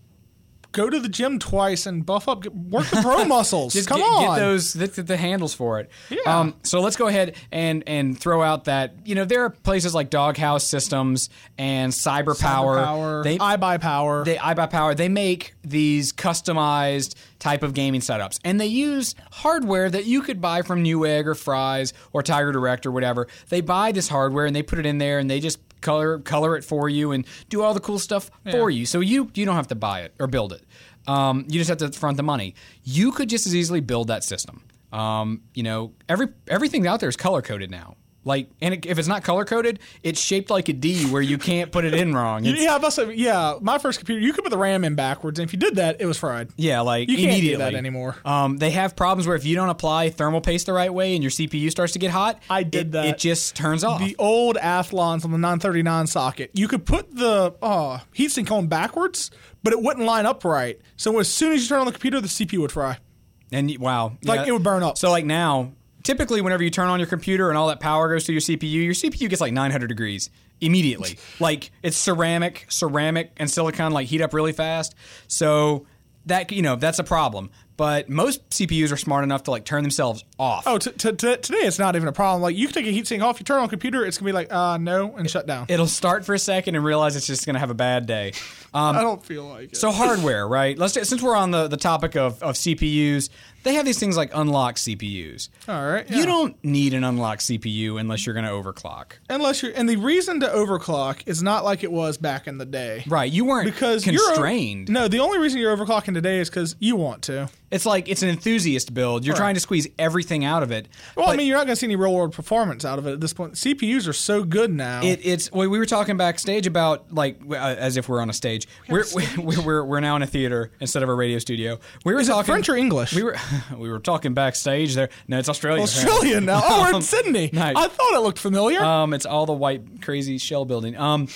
Speaker 1: Go to the gym twice and buff up. Get, work the bro muscles.
Speaker 2: Just
Speaker 1: Come
Speaker 2: get,
Speaker 1: on.
Speaker 2: get those the, the handles for it.
Speaker 1: Yeah.
Speaker 2: Um, so let's go ahead and and throw out that you know there are places like Doghouse Systems and Cyber Power.
Speaker 1: Power.
Speaker 2: They
Speaker 1: iBuyPower.
Speaker 2: they iBuyPower. They make these customized type of gaming setups, and they use hardware that you could buy from Newegg or Fry's or Tiger Direct or whatever. They buy this hardware and they put it in there and they just color color it for you and do all the cool stuff
Speaker 1: Yeah.
Speaker 2: for you. So you you don't have to buy it or build it. Um, you just have to front the money. You could just as easily build that system. Um, you know, every everything out there is color coded now. Like, and it, if it's not color coded, it's shaped like a D where you can't put it in wrong. It's,
Speaker 1: yeah, I must have, yeah. My first computer, you could put the RAM in backwards, and if you did that, it was fried.
Speaker 2: Yeah, like
Speaker 1: You can't do
Speaker 2: immediately.
Speaker 1: that anymore.
Speaker 2: Um, they have problems where if you don't apply thermal paste the right way and your C P U starts to get hot,
Speaker 1: I did
Speaker 2: it,
Speaker 1: that.
Speaker 2: It just turns off.
Speaker 1: The old Athlons on the nine thirty-nine socket, you could put the uh, heatsink on backwards, but it wouldn't line up right. So as soon as you turn on the computer, the C P U would fry.
Speaker 2: and y- wow,
Speaker 1: Like,
Speaker 2: yeah.
Speaker 1: it would burn up.
Speaker 2: So like now, typically whenever you turn on your computer and all that power goes to your C P U, your C P U gets like nine hundred degrees immediately. Like it's ceramic, ceramic and silicon like heat up really fast. So that you know that's a problem. But most C P Us are smart enough to like turn themselves off.
Speaker 1: Oh, t- t- t- today it's not even a problem. Like, you can take a heatsink off, you turn on a computer, it's going to be like, uh, no, and shut down.
Speaker 2: It'll start for a second and realize it's just going to have a bad day. Um,
Speaker 1: I don't feel like it.
Speaker 2: So hardware, right? Let's since we're on the, the topic of, of C P Us, they have these things like unlocked C P Us.
Speaker 1: All right.
Speaker 2: You
Speaker 1: yeah.
Speaker 2: don't need an unlocked C P U unless you're going to overclock.
Speaker 1: Unless you're, and the reason to overclock is not like it was back in the day.
Speaker 2: Right, you weren't
Speaker 1: Because
Speaker 2: constrained.
Speaker 1: You're, no, the only reason you're overclocking today is because you want to.
Speaker 2: It's like it's an enthusiast build. You're
Speaker 1: Right.
Speaker 2: trying to squeeze everything out of it.
Speaker 1: Well, I
Speaker 2: But
Speaker 1: mean, you're not going to see any real world performance out of it at this point. C P Us are so good now.
Speaker 2: It, it's well, we were talking backstage about like uh, as if we're on a stage. We're, we're we're we're now in a theater instead of a radio studio. We were
Speaker 1: is it
Speaker 2: talking
Speaker 1: French or English?
Speaker 2: We were we were talking backstage there. No, it's Australia.
Speaker 1: Australian now. Oh, we're in
Speaker 2: Um,
Speaker 1: Sydney.
Speaker 2: nice.
Speaker 1: I thought it looked familiar.
Speaker 2: Um, it's all the white crazy shell building. Um,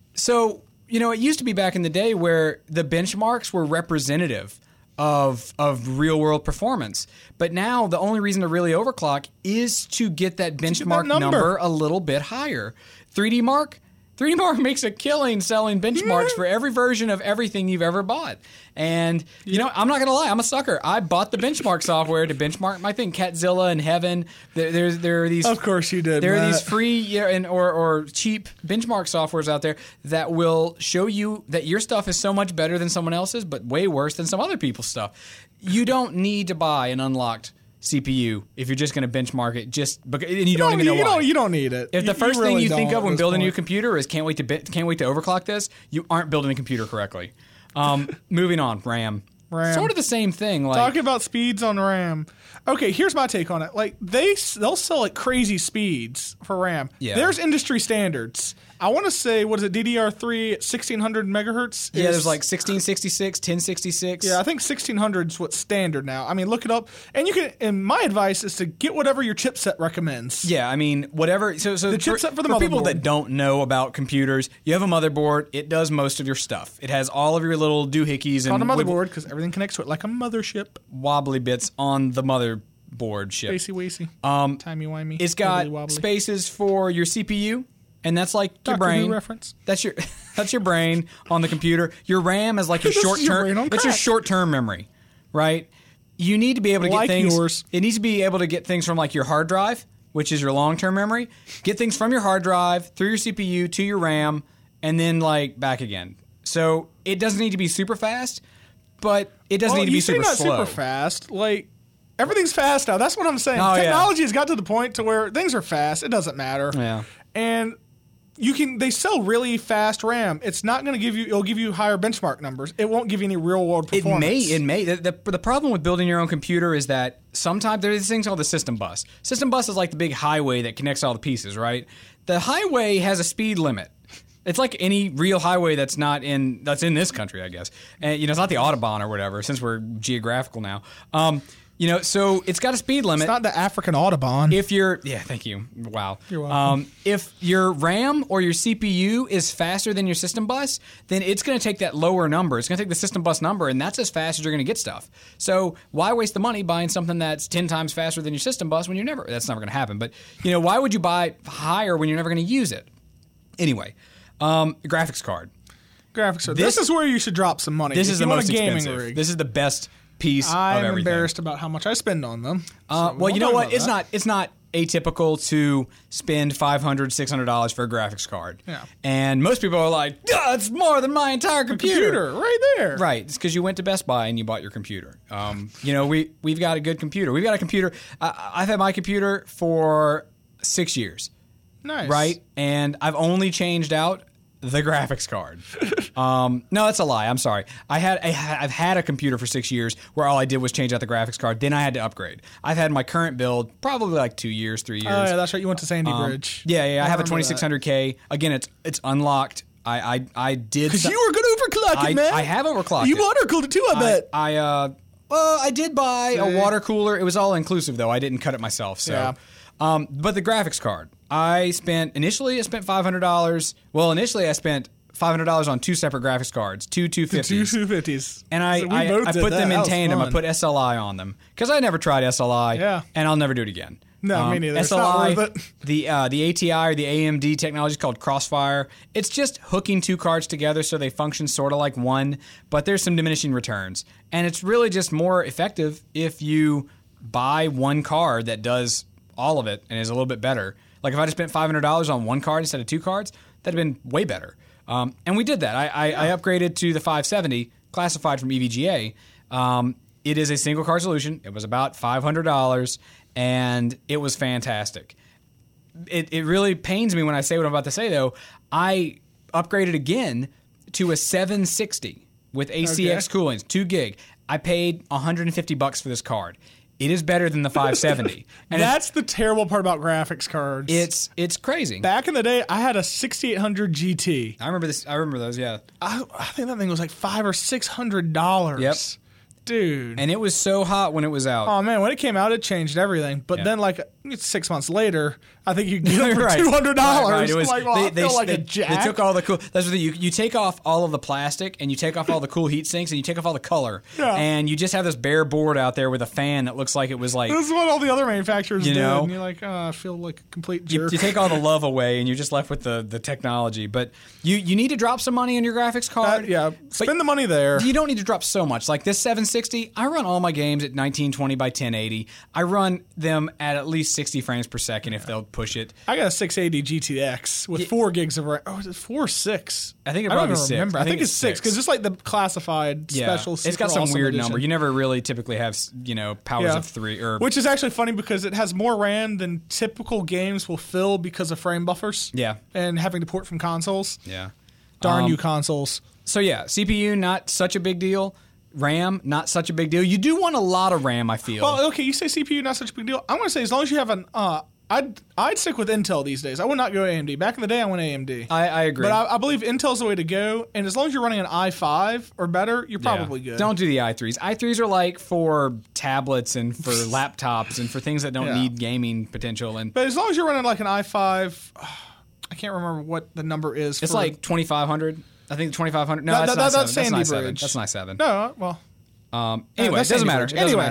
Speaker 2: so you know, it used to be back in the day where the benchmarks were representative of of real world performance, but now the only reason to really overclock is to get that benchmark
Speaker 1: number.
Speaker 2: number a little bit higher. three D Mark. three D Mark makes a killing selling benchmarks for every version of everything you've ever bought. And, you know, I'm not going to lie, I'm a sucker. I bought the benchmark software to benchmark my thing. Catzilla and Heaven. There, there's, there are these...
Speaker 1: Of course you did,
Speaker 2: There are
Speaker 1: Matt.
Speaker 2: these free yeah, and, or, or cheap benchmark softwares out there that will show you that your stuff is so much better than someone else's, but way worse than some other people's stuff. You don't need to buy an unlocked C P U if you're just going to benchmark it. Just because, and you don't
Speaker 1: No,
Speaker 2: even know
Speaker 1: you
Speaker 2: why.
Speaker 1: Don't, you don't need it.
Speaker 2: If
Speaker 1: You-
Speaker 2: the first
Speaker 1: you
Speaker 2: thing
Speaker 1: really
Speaker 2: you think
Speaker 1: don't
Speaker 2: of
Speaker 1: at
Speaker 2: when
Speaker 1: this
Speaker 2: building a new
Speaker 1: point.
Speaker 2: computer is can't wait to bit, can't wait to overclock this, you aren't building a computer correctly. Um, moving on, RAM.
Speaker 1: RAM.
Speaker 2: Sort of the same thing. Like
Speaker 1: Talking about speeds on RAM. Okay, here's my take on it. Like they they'll sell like crazy speeds for RAM.
Speaker 2: Yeah.
Speaker 1: There's industry standards. I want to say what is it? D D R three at sixteen hundred megahertz.
Speaker 2: yeah,
Speaker 1: is-
Speaker 2: there's like sixteen sixty-six, ten sixty-six.
Speaker 1: Yeah, I think sixteen hundred is what's standard now. I mean, look it up. And you can. And my advice is to get whatever your chipset recommends.
Speaker 2: Yeah, I mean, whatever. So, so
Speaker 1: The chipset for the
Speaker 2: people
Speaker 1: motherboard.
Speaker 2: that don't know about computers, you have a motherboard. It does most of your stuff. It has all of your little doohickeys
Speaker 1: On
Speaker 2: and
Speaker 1: a
Speaker 2: wib-
Speaker 1: motherboard because everything connects to it like a mothership.
Speaker 2: wobbly bits on the mother board ship.
Speaker 1: Spacey Weasy.
Speaker 2: Um,
Speaker 1: Timey-wimey.
Speaker 2: It's got
Speaker 1: wibbly wobbly.
Speaker 2: spaces for your C P U, and that's like your
Speaker 1: Doctor Who
Speaker 2: brain.
Speaker 1: reference.
Speaker 2: That's your that's your brain on the computer. Your RAM is like your
Speaker 1: This is
Speaker 2: short
Speaker 1: your
Speaker 2: term.
Speaker 1: brain on
Speaker 2: It's your
Speaker 1: crack.
Speaker 2: short term memory, right? You need to be able to get
Speaker 1: Like
Speaker 2: things.
Speaker 1: yours.
Speaker 2: It needs to be able to get things from like your hard drive, which is your long term memory. Get things from your hard drive through your C P U to your RAM, and then like back again. So it doesn't need to be super fast, but it doesn't
Speaker 1: Well,
Speaker 2: need to
Speaker 1: you
Speaker 2: be
Speaker 1: say
Speaker 2: super
Speaker 1: not
Speaker 2: slow.
Speaker 1: super fast. Like, everything's fast now. That's what I'm saying.
Speaker 2: Oh, yeah.
Speaker 1: Technology has got to the point to where things are fast. It doesn't matter.
Speaker 2: Yeah.
Speaker 1: And you can. They sell really fast RAM. It's not going to give you. It'll give you higher benchmark numbers. It won't give you any real world
Speaker 2: It
Speaker 1: performance.
Speaker 2: may. It may. The, the, the problem with building your own computer is that sometimes there's this thing called the system bus. System bus is like the big highway that connects all the pieces, right? The highway has a speed limit. It's like any real highway that's not in that's in this country, I guess. And you know, it's not the Autobahn or whatever, since we're geographical now. Um, you know, so it's got a speed limit.
Speaker 1: It's not the African Autobahn.
Speaker 2: If you're, yeah, thank you. Wow.
Speaker 1: You're welcome.
Speaker 2: Um, if your RAM or your C P U is faster than your system bus, then it's going to take that lower number. It's going to take the system bus number, and that's as fast as you're going to get stuff. So why waste the money buying something that's ten times faster than your system bus when you're never? That's never going to happen. But you know, why would you buy higher when you're never going to use it? Anyway, um, graphics card.
Speaker 1: graphics. Are,
Speaker 2: This-
Speaker 1: this, is where you should drop some money.
Speaker 2: This
Speaker 1: If
Speaker 2: is
Speaker 1: you
Speaker 2: the
Speaker 1: want
Speaker 2: most
Speaker 1: a gaming
Speaker 2: expensive.
Speaker 1: rig.
Speaker 2: This is the best piece of
Speaker 1: I'm
Speaker 2: everything.
Speaker 1: embarrassed about how much I spend on them.
Speaker 2: Uh,
Speaker 1: So we
Speaker 2: well, you
Speaker 1: won't
Speaker 2: know
Speaker 1: talk
Speaker 2: what?
Speaker 1: about
Speaker 2: It's
Speaker 1: that.
Speaker 2: not. It's not atypical to spend five hundred dollars, six hundred dollars for a graphics card.
Speaker 1: Yeah.
Speaker 2: And most people are like, "Duh, it's more than my entire computer."
Speaker 1: computer right there.
Speaker 2: Right. It's because you went to Best Buy and you bought your computer. Um, you know, we we've got a good computer. We've got a computer. I, I've had my computer for six years.
Speaker 1: Nice.
Speaker 2: Right. And I've only changed out the graphics card. um, no, that's a lie. I'm sorry. I had I, ha- I've had a computer for six years where all I did was change out the graphics card. Then I had to upgrade. I've had my current build probably like two years, three years.
Speaker 1: Oh yeah, that's right. You went to Sandy
Speaker 2: Um,
Speaker 1: Bridge.
Speaker 2: yeah, yeah. I, have a
Speaker 1: remember
Speaker 2: twenty-six hundred K. Again, it's it's unlocked. I I, I did.
Speaker 1: Because
Speaker 2: some-
Speaker 1: you were good overclock
Speaker 2: I,
Speaker 1: it, man.
Speaker 2: I have overclocked
Speaker 1: You
Speaker 2: it.
Speaker 1: water cooled it too, I bet.
Speaker 2: I, I uh, well, I did buy
Speaker 1: See?
Speaker 2: a water cooler. It was all inclusive though. I didn't cut it myself. So,
Speaker 1: Yeah.
Speaker 2: um, but the graphics card, I spent initially I spent five hundred dollars. Well, initially I spent five hundred dollars on two separate graphics cards, two two
Speaker 1: Two
Speaker 2: fifties.
Speaker 1: two fifties.
Speaker 2: And I,
Speaker 1: So we
Speaker 2: I,
Speaker 1: both
Speaker 2: I
Speaker 1: did
Speaker 2: put
Speaker 1: that.
Speaker 2: them
Speaker 1: That
Speaker 2: in
Speaker 1: was
Speaker 2: tandem. I
Speaker 1: fun.
Speaker 2: put S L I on them because I never tried S L I.
Speaker 1: Yeah.
Speaker 2: And I'll never do it again.
Speaker 1: No, me neither. It's not worth it.
Speaker 2: The uh, the A T I or the A M D technology is called Crossfire. It's just hooking two cards together so they function sort of like one, but there's some diminishing returns. And it's really just more effective if you buy one card that does all of it and is a little bit better. Like if I just spent five hundred dollars on one card instead of two cards, that'd have been way better. Um, and we did that. I, I, I upgraded to the five seventy, classified from E V G A. Um, it is a single card solution. It was about five hundred dollars, and it was fantastic. It, it really pains me when I say what I'm about to say, though. I upgraded again to a seven sixty with A C X
Speaker 1: Okay.
Speaker 2: cooling, two gig. I paid one hundred fifty bucks for this card. It is better than the five seventy. And it's,
Speaker 1: That's the terrible part about graphics cards.
Speaker 2: it's it's crazy.
Speaker 1: Back in the day, I had a sixty-eight hundred G T.
Speaker 2: I remember this. I remember those. Yeah.
Speaker 1: I, I think that thing was like five or six hundred dollars.
Speaker 2: Yep.
Speaker 1: Dude.
Speaker 2: And it was so hot when it was out.
Speaker 1: Oh man, when it came out, it changed everything. But
Speaker 2: Yeah.
Speaker 1: then, like six months later, I think you can get it for
Speaker 2: Right.
Speaker 1: two hundred dollars.
Speaker 2: Right, right. It was-
Speaker 1: Like, well, I feel like
Speaker 2: they,
Speaker 1: a jack.
Speaker 2: they took all the cool. That's the thing. You, you take off all of the plastic and you take off all the cool heat sinks and you take off all the color.
Speaker 1: Yeah.
Speaker 2: And you just have this bare board out there with a fan that looks like it was like.
Speaker 1: This is what all the other manufacturers
Speaker 2: You
Speaker 1: did,
Speaker 2: know?
Speaker 1: and you're like, oh, I feel like a complete
Speaker 2: You,
Speaker 1: jerk.
Speaker 2: you take all the love away and you're just left with the, the technology. But you, you need to drop some money on your graphics card.
Speaker 1: That- yeah, spend the money there.
Speaker 2: You don't need to drop so much. Like this seven sixty, I run all my games at nineteen twenty by ten eighty. I run them at at least sixty frames per second if they'll push it.
Speaker 1: I got a six eighty G T X with
Speaker 2: Yeah.
Speaker 1: four gigs of RAM. Oh, is it four or six?
Speaker 2: I think it
Speaker 1: I don't
Speaker 2: probably
Speaker 1: even
Speaker 2: six.
Speaker 1: remember.
Speaker 2: I
Speaker 1: I,
Speaker 2: think
Speaker 1: think,
Speaker 2: it's
Speaker 1: it's six
Speaker 2: six.
Speaker 1: because it's like the classified special.
Speaker 2: It's
Speaker 1: super
Speaker 2: got some
Speaker 1: awesome
Speaker 2: weird
Speaker 1: edition.
Speaker 2: number. You never really typically have, you know, powers
Speaker 1: Yeah.
Speaker 2: of three or
Speaker 1: Which is actually funny because it has more RAM than typical games will fill because of frame buffers.
Speaker 2: Yeah.
Speaker 1: And having to port from consoles.
Speaker 2: yeah.
Speaker 1: Darn
Speaker 2: Um,
Speaker 1: you consoles.
Speaker 2: So yeah, C P U not such a big deal. RAM not such a big deal. You do want a lot of RAM, I feel.
Speaker 1: Well, okay, you say C P U not such a big deal. I'm going to say as long as you have an, uh, I'd I'd stick with Intel these days. I would not go A M D. Back in the day, I went A M D.
Speaker 2: I, I agree.
Speaker 1: But I, I believe Intel's the way to go, and as long as you're running an i five or better, you're
Speaker 2: Yeah.
Speaker 1: probably good.
Speaker 2: Don't do the i threes. i threes are like for tablets and for laptops and for things that don't
Speaker 1: Yeah.
Speaker 2: need gaming potential. And
Speaker 1: But as long as you're running like an i five, I can't remember what the number is.
Speaker 2: it's
Speaker 1: for,
Speaker 2: like twenty-five hundred. I think twenty-five hundred. No,
Speaker 1: That-
Speaker 2: that's
Speaker 1: that-
Speaker 2: not
Speaker 1: that's
Speaker 2: seven.
Speaker 1: Sandy
Speaker 2: That's not seven.
Speaker 1: Bridge.
Speaker 2: That's not seven.
Speaker 1: no, well,
Speaker 2: Um, anyway, it
Speaker 1: that's
Speaker 2: doesn't
Speaker 1: Sandy
Speaker 2: matter.
Speaker 1: Bridge.
Speaker 2: It doesn't
Speaker 1: Anyway,
Speaker 2: matter.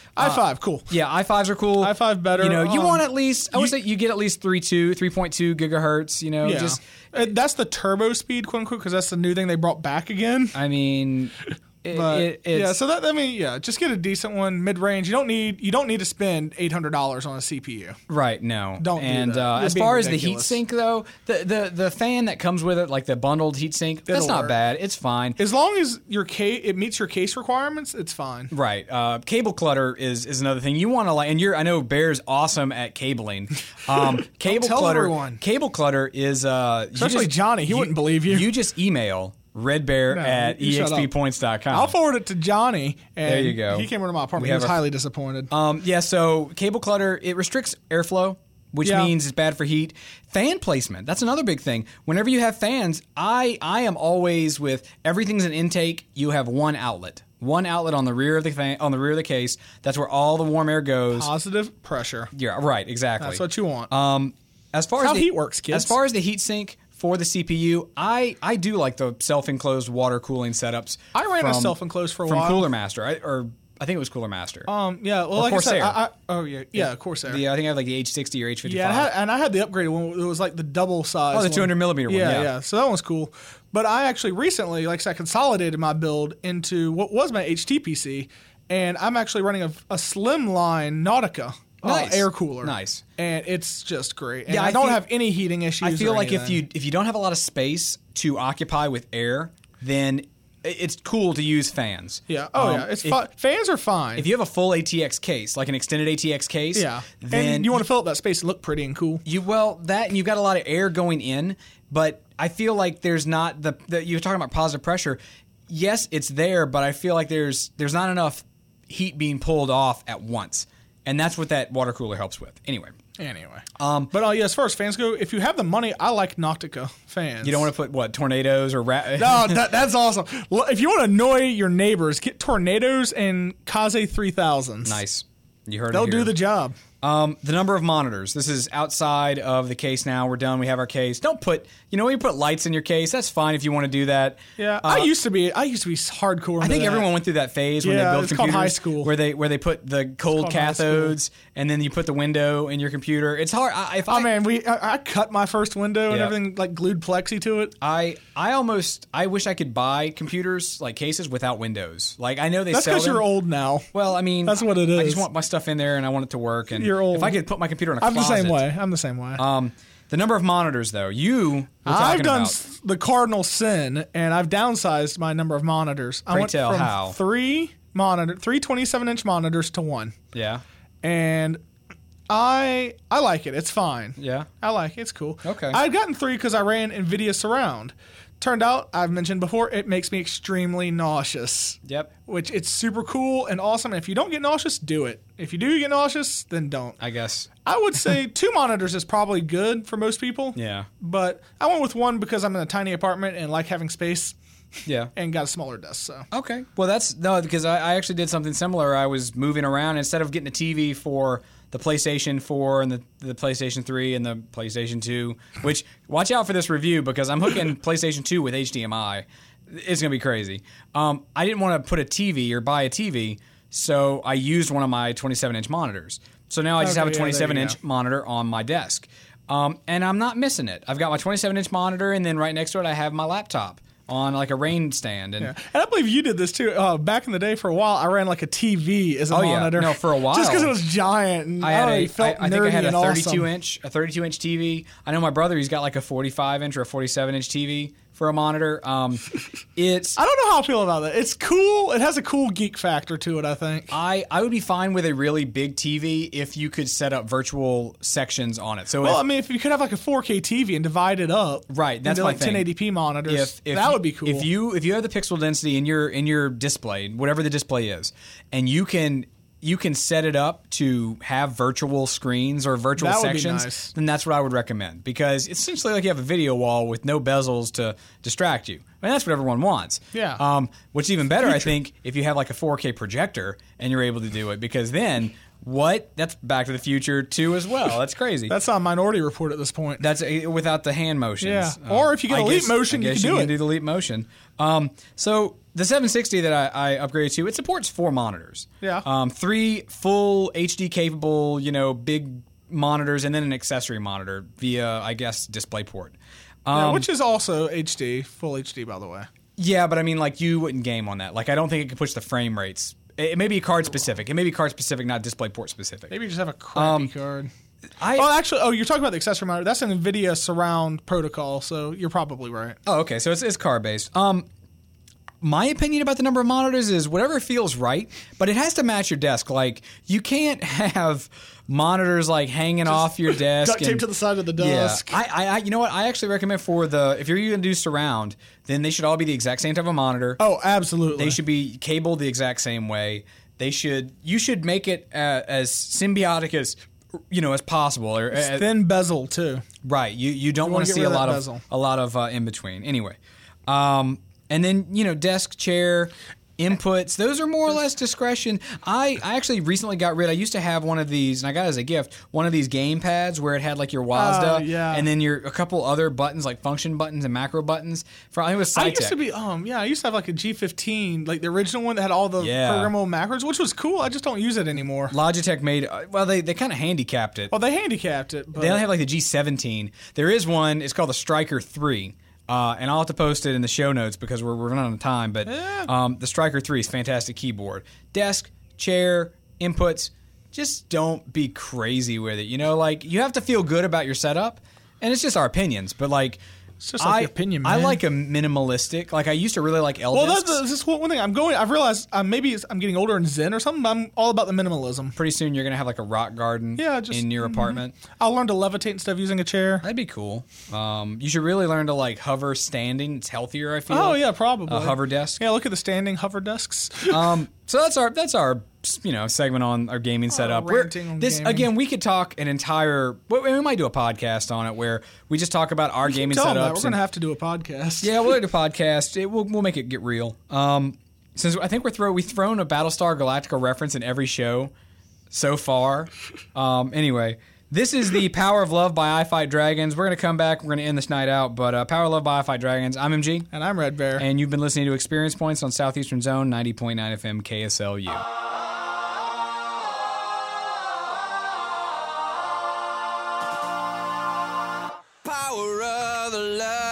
Speaker 1: i five, cool.
Speaker 2: Yeah, i fives are cool.
Speaker 1: i five better.
Speaker 2: You know, you
Speaker 1: um,
Speaker 2: want at least, I would
Speaker 1: you-
Speaker 2: say you get at least three two, three point two gigahertz, you know,
Speaker 1: Yeah.
Speaker 2: just,
Speaker 1: Uh, that's the turbo speed, quote unquote, because that's the new thing they brought back again.
Speaker 2: I mean, it,
Speaker 1: But
Speaker 2: it, it's,
Speaker 1: yeah, so that I mean, yeah, just get a decent one, mid range. You don't need you don't need to spend eight hundred dollars on a C P U.
Speaker 2: right, no.
Speaker 1: Don't do
Speaker 2: And
Speaker 1: that.
Speaker 2: uh,
Speaker 1: You're
Speaker 2: as
Speaker 1: being
Speaker 2: far as the
Speaker 1: ridiculous.
Speaker 2: heat sink, though, the, the, the fan that comes with it, like the bundled heat sink, that's
Speaker 1: It'll
Speaker 2: not
Speaker 1: work.
Speaker 2: bad. It's fine.
Speaker 1: As long as your case it meets your case requirements, it's fine.
Speaker 2: Right. Uh, cable clutter is, is another thing. You want to like, and you're, I know Bear's awesome at cabling. Um, cable
Speaker 1: tell
Speaker 2: clutter.
Speaker 1: everyone.
Speaker 2: Cable clutter is, uh, you
Speaker 1: Especially
Speaker 2: just-
Speaker 1: Johnny, he wouldn't believe you.
Speaker 2: You just email redbear
Speaker 1: No,
Speaker 2: at
Speaker 1: you shut up.
Speaker 2: exp points dot com.
Speaker 1: I'll forward it to Johnny. And
Speaker 2: There you go.
Speaker 1: He came into my apartment.
Speaker 2: We
Speaker 1: He was
Speaker 2: have a-
Speaker 1: highly disappointed.
Speaker 2: Um, yeah, so cable clutter, it restricts airflow, which
Speaker 1: Yeah.
Speaker 2: means it's bad for heat. Fan placement, that's another big thing. Whenever you have fans, I, I am always with everything's an intake, you have one outlet. One outlet on the rear of the fan, on the rear of the case. That's where all the warm air goes.
Speaker 1: Positive pressure.
Speaker 2: Yeah, right, exactly.
Speaker 1: That's what you want.
Speaker 2: Um, as far
Speaker 1: That's
Speaker 2: as
Speaker 1: how
Speaker 2: the,
Speaker 1: heat works, kids.
Speaker 2: As far as the heat sink for the C P U, I, I do like the self-enclosed water cooling setups.
Speaker 1: I ran a
Speaker 2: from-
Speaker 1: self-enclosed for a
Speaker 2: from
Speaker 1: while.
Speaker 2: Cooler Master, I, or I think it was Cooler Master.
Speaker 1: Um, yeah, well,
Speaker 2: Or
Speaker 1: like
Speaker 2: Corsair.
Speaker 1: I said, I, I, oh yeah, yeah, Corsair.
Speaker 2: the, I think I have like the H sixty or H fifty-five.
Speaker 1: Yeah, and I, had, and I had the upgraded one. It was like the double size.
Speaker 2: Oh, the
Speaker 1: one.
Speaker 2: two hundred millimeter one,
Speaker 1: Yeah,
Speaker 2: yeah.
Speaker 1: So that one's cool. But I actually recently, like I said, I consolidated my build into what was my H T P C, and I'm actually running a, a Slimline Nautica uh,
Speaker 2: Nice.
Speaker 1: air cooler.
Speaker 2: Nice.
Speaker 1: And it's just great. And
Speaker 2: Yeah,
Speaker 1: I,
Speaker 2: I
Speaker 1: don't
Speaker 2: feel-
Speaker 1: have any heating issues.
Speaker 2: I feel
Speaker 1: or
Speaker 2: like if
Speaker 1: anything.
Speaker 2: you if you don't have a lot of space to occupy with air, then it's cool to use fans.
Speaker 1: yeah, oh
Speaker 2: Um,
Speaker 1: yeah, it's
Speaker 2: if,
Speaker 1: fi- fans are fine.
Speaker 2: if you have a full A T X case, like an extended A T X case,
Speaker 1: yeah,
Speaker 2: then
Speaker 1: and you want to fill up that space and look pretty and cool.
Speaker 2: You well that and you got a lot of air going in, but I feel like there's not the, the you're talking about positive pressure. Yes, it's there, but I feel like there's there's not enough heat being pulled off at once, and that's what that water cooler helps with. Anyway,
Speaker 1: Anyway,
Speaker 2: um,
Speaker 1: but uh, yeah, as far as fans go, if you have the money, I like Nautica fans.
Speaker 2: you don't want to put what tornadoes or ra-
Speaker 1: No, that, that's awesome. Well, if you want to annoy your neighbors, get Tornadoes and Kaze three thousands.
Speaker 2: Nice. You heard
Speaker 1: They'll
Speaker 2: it here.
Speaker 1: do the job.
Speaker 2: Um, the number of monitors. This is outside of the case now. We're done. We have our case. Don't put, you know, when you put lights in your case, that's fine if you want to do that.
Speaker 1: Yeah,
Speaker 2: Uh,
Speaker 1: I used to be. I used to be hardcore.
Speaker 2: I think everyone went through that phase when
Speaker 1: Yeah,
Speaker 2: they built
Speaker 1: it's called
Speaker 2: computers,
Speaker 1: high school.
Speaker 2: where they where they put the cold
Speaker 1: called high school.
Speaker 2: cathodes, and then you put the window in your computer. It's hard. I, if I,
Speaker 1: Oh man, we I, I cut my first window and
Speaker 2: Yeah.
Speaker 1: everything, like glued plexi to it.
Speaker 2: I I almost I wish I could buy computers like cases without windows. Like I know they
Speaker 1: That's
Speaker 2: sell
Speaker 1: because
Speaker 2: them.
Speaker 1: you're old now.
Speaker 2: Well, I mean,
Speaker 1: That's what it
Speaker 2: I
Speaker 1: is.
Speaker 2: just want my stuff in there, and I want it to work. And
Speaker 1: You're old.
Speaker 2: if I could put my computer in a
Speaker 1: I'm the
Speaker 2: closet,
Speaker 1: same way. I'm the same way.
Speaker 2: Um, the number of monitors, though, you were
Speaker 1: I've
Speaker 2: talking
Speaker 1: done
Speaker 2: about.
Speaker 1: s- the cardinal sin, and I've downsized my number of monitors. I
Speaker 2: Pray
Speaker 1: went
Speaker 2: tell
Speaker 1: from
Speaker 2: how.
Speaker 1: three monitor, three twenty-seven inch monitors to one,
Speaker 2: Yeah,
Speaker 1: and I I like it. It's fine.
Speaker 2: yeah.
Speaker 1: I like it. It's cool.
Speaker 2: Okay.
Speaker 1: I'd gotten three because I ran NVIDIA Surround. Turned out, I've mentioned before, it makes me extremely nauseous.
Speaker 2: Yep.
Speaker 1: Which it's super cool and awesome. And if you don't get nauseous, do it. If you do get nauseous, then don't.
Speaker 2: I guess.
Speaker 1: I would say two monitors is probably good for most people.
Speaker 2: Yeah.
Speaker 1: But I went with one because I'm in a tiny apartment and like having space
Speaker 2: Yeah.
Speaker 1: and got a smaller desk. So
Speaker 2: Okay. Well, that's no, because I, I actually did something similar. I was moving around instead of getting a T V for the PlayStation four and the, the PlayStation three and the PlayStation two, which watch out for this review because I'm hooking PlayStation two with H D M I. It's going to be crazy. Um, I didn't want to put a T V or buy a T V, so I used one of my twenty-seven inch monitors. So now I just
Speaker 1: Okay,
Speaker 2: have a
Speaker 1: yeah, there you
Speaker 2: twenty-seven inch
Speaker 1: go.
Speaker 2: monitor on my desk. Um, and I'm not missing it. I've got my twenty-seven inch monitor, and then right next to it, I have my laptop on like a rain stand. And
Speaker 1: yeah. And I believe you did this too. Uh, back in the day, for a while, I ran like a T V as a
Speaker 2: Oh, yeah.
Speaker 1: monitor.
Speaker 2: No, for a while.
Speaker 1: just because it was giant. And
Speaker 2: I had
Speaker 1: oh,
Speaker 2: a,
Speaker 1: it felt
Speaker 2: I, I think I had
Speaker 1: nerdy
Speaker 2: a
Speaker 1: and
Speaker 2: thirty-two
Speaker 1: awesome.
Speaker 2: inch, a thirty-two inch T V. I know my brother, he's got like a forty-five inch or a forty-seven inch T V for a monitor. Um, it's
Speaker 1: I don't know how I feel about that. It's cool. It has a cool geek factor to it, I think.
Speaker 2: I, I would be fine with a really big T V if you could set up virtual sections on it. So
Speaker 1: Well,
Speaker 2: if,
Speaker 1: I mean, if you could have like a four K T V and divide it up,
Speaker 2: Right, that's
Speaker 1: into
Speaker 2: my
Speaker 1: like
Speaker 2: thing.
Speaker 1: ten eighty p monitors,
Speaker 2: if, if
Speaker 1: that
Speaker 2: you-
Speaker 1: would be cool.
Speaker 2: If you if you have the pixel density in your in your display, whatever the display is, and you can you can set it up to have virtual screens or virtual
Speaker 1: That would be
Speaker 2: sections,
Speaker 1: nice.
Speaker 2: then that's what I would recommend because it's essentially like you have a video wall with no bezels to distract you. I mean, that's what everyone wants.
Speaker 1: Yeah.
Speaker 2: Um, what's even better, I think, if you have like a four K projector and you're able to do it, because then What? That's Back to the Future two as well. That's crazy.
Speaker 1: That's on Minority Report at this point.
Speaker 2: That's a, without the hand motions.
Speaker 1: Yeah.
Speaker 2: Um,
Speaker 1: Or if you get
Speaker 2: I
Speaker 1: a leap
Speaker 2: guess-
Speaker 1: motion,
Speaker 2: I
Speaker 1: you
Speaker 2: guess
Speaker 1: can do
Speaker 2: can
Speaker 1: it.
Speaker 2: do the leap motion. Um, so the seven sixty that I, I upgraded to, it supports four monitors.
Speaker 1: Yeah.
Speaker 2: Um, three full H D capable, you know, big monitors, and then an accessory monitor via, I guess, DisplayPort. Um,
Speaker 1: Yeah, which is also H D, full H D, by the way.
Speaker 2: Yeah, but I mean, like, you wouldn't game on that. Like, I don't think it could push the frame rates. It, it may be card specific. It may be card specific, not DisplayPort specific.
Speaker 1: Maybe you just have a crappy
Speaker 2: Um,
Speaker 1: card.
Speaker 2: I,
Speaker 1: Oh, actually, oh, you're talking about the accessory monitor. That's an NVIDIA Surround protocol, so you're probably right.
Speaker 2: Oh, okay. So it's, it's card based. Um, my opinion about the number of monitors is whatever feels right, but it has to match your desk. Like, you can't have monitors like hanging off your desk.
Speaker 1: Duct tape
Speaker 2: and-
Speaker 1: to the side of the
Speaker 2: Yeah,
Speaker 1: desk.
Speaker 2: I, I, I, you know what? I actually recommend for the if you're going to do surround, then they should all be the exact same type of monitor.
Speaker 1: Oh, absolutely.
Speaker 2: They should be cabled the exact same way. They should. You should make it uh, as symbiotic as you know as possible. Or uh,
Speaker 1: Thin bezel, too.
Speaker 2: right. You you don't
Speaker 1: You
Speaker 2: want
Speaker 1: wanna
Speaker 2: to
Speaker 1: get
Speaker 2: see
Speaker 1: rid
Speaker 2: a
Speaker 1: of that
Speaker 2: lot of
Speaker 1: bezel.
Speaker 2: a lot of uh, in between. Anyway, um, and then you know desk, chair, inputs. Those are more or less discretion. I, I actually recently got rid. I used to have one of these, and I got it as a gift. One of these game pads where it had like your WASDA,
Speaker 1: Uh, yeah.
Speaker 2: and then your a couple other buttons like function buttons and macro buttons. For I think it was
Speaker 1: I
Speaker 2: Cytec.
Speaker 1: used to be, um, yeah, I used to have like a G fifteen, like the original one that had all the
Speaker 2: Yeah.
Speaker 1: programmable macros, which was cool. I just don't use it anymore.
Speaker 2: Logitech made uh, well. They they kind of handicapped it.
Speaker 1: Well, they handicapped it, but
Speaker 2: They only have like the G seventeen. There is one. It's called the Striker three. Uh, and I'll have to post it in the show notes because we're, we're running out of time. But
Speaker 1: Yeah.
Speaker 2: um, the Striker three is fantastic keyboard. Desk, chair, inputs. Just don't be crazy with it. You know, like you have to feel good about your setup. And it's just our opinions. But like,
Speaker 1: it's just like
Speaker 2: I,
Speaker 1: your opinion,
Speaker 2: I
Speaker 1: man.
Speaker 2: like a minimalistic. Like I used to really like L
Speaker 1: Well,
Speaker 2: discs.
Speaker 1: that's, that's just one thing. I'm going. I've realized uh, maybe it's, I'm getting older in Zen or something. But I'm all about the minimalism.
Speaker 2: Pretty soon you're gonna have like a rock garden
Speaker 1: Yeah, just-
Speaker 2: in your apartment.
Speaker 1: I'll learn to levitate instead of using a chair.
Speaker 2: That'd be cool. Um, you should really learn to like hover standing. It's healthier, I feel.
Speaker 1: Oh yeah, probably
Speaker 2: A hover desk.
Speaker 1: Yeah, look at the standing hover desks.
Speaker 2: Um, so that's our that's our you know segment on our gaming setup. We're-
Speaker 1: ranting on
Speaker 2: this
Speaker 1: gaming.
Speaker 2: again, we could talk an entire. We, we might do a podcast on it where we just talk about our gaming
Speaker 1: Tell
Speaker 2: setups.
Speaker 1: them that we're
Speaker 2: and-
Speaker 1: gonna have to do a podcast.
Speaker 2: yeah, we'll do a podcast. It, we'll we'll make it get real. Um, since I think we're throw we've thrown a Battlestar Galactica reference in every show so far. Um, anyway. This is the Power of Love by I Fight Dragons. We're going to come back. We're going to end this night out. But uh, Power of Love by I Fight Dragons. I'm M G.
Speaker 1: And I'm Red Bear.
Speaker 2: And you've been listening to Experience Points on Southeastern Zone, ninety point nine F M K S L U.
Speaker 3: Power of the love.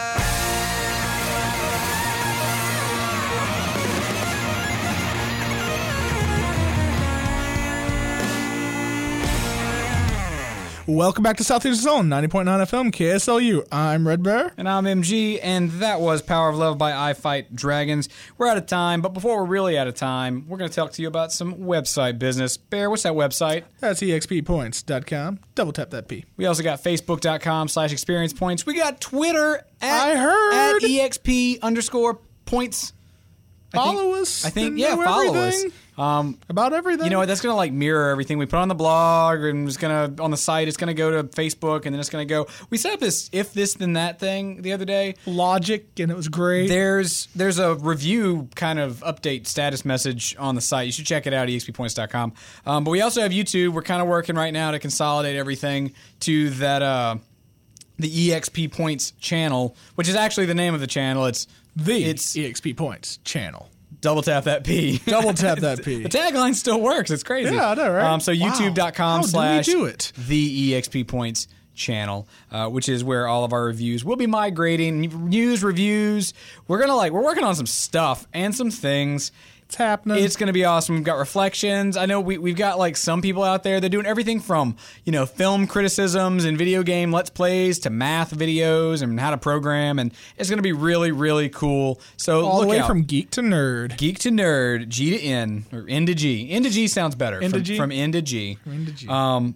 Speaker 1: Welcome back to Southeast Zone, ninety point nine F M, K S L U. I'm Red Bear.
Speaker 2: And I'm M G, and that was Power of Love by I Fight Dragons. We're out of time, but before we're really out of time, we're going to talk to you about some website business. Bear, what's that website?
Speaker 1: That's E X P points dot com. Double tap that P.
Speaker 2: We also got Facebook.com slash experience points. We got Twitter at,
Speaker 1: I heard.
Speaker 2: at EXP underscore points. I think-
Speaker 1: Follow us.
Speaker 2: I think,
Speaker 1: and
Speaker 2: yeah,
Speaker 1: know
Speaker 2: follow
Speaker 1: everything
Speaker 2: us. Um,
Speaker 1: About everything.
Speaker 2: You know what? That's gonna like mirror everything we put on the blog, and it's gonna on the site. It's gonna go to Facebook, and then it's gonna go. We set up this if this then that thing the other day.
Speaker 1: Logic, and it was great.
Speaker 2: There's there's a review kind of update status message on the site. You should check it out, E X P points dot com. Um, but we also have YouTube. We're kind of working right now to consolidate everything to that uh, the E X P Points channel, which is actually the name of the channel. It's
Speaker 1: the
Speaker 2: it's
Speaker 1: E X P Points channel.
Speaker 2: double tap that P.
Speaker 1: Double tap that P.
Speaker 2: The tagline still works. It's crazy.
Speaker 1: Yeah, I know, right?
Speaker 2: Um, so
Speaker 1: Wow.
Speaker 2: youtube.com
Speaker 1: How
Speaker 2: slash
Speaker 1: do we do it?
Speaker 2: the E X P Points channel, uh, which is where all of our reviews will be migrating. News, reviews. We're gonna like we're working on some stuff and some things.
Speaker 1: It's happening.
Speaker 2: It's going to be awesome. We've got reflections. I know we, we've got like some people out there. They're doing everything from, you know, film criticisms and video game let's plays to math videos and how to program. And it's going to be really, really cool. So
Speaker 1: all
Speaker 2: look
Speaker 1: the way
Speaker 2: out.
Speaker 1: from geek to nerd.
Speaker 2: Geek to nerd, G to N, or N to G. N to G sounds better.
Speaker 1: N to
Speaker 2: from,
Speaker 1: G?
Speaker 2: From N to G.
Speaker 1: N to G.
Speaker 2: Um,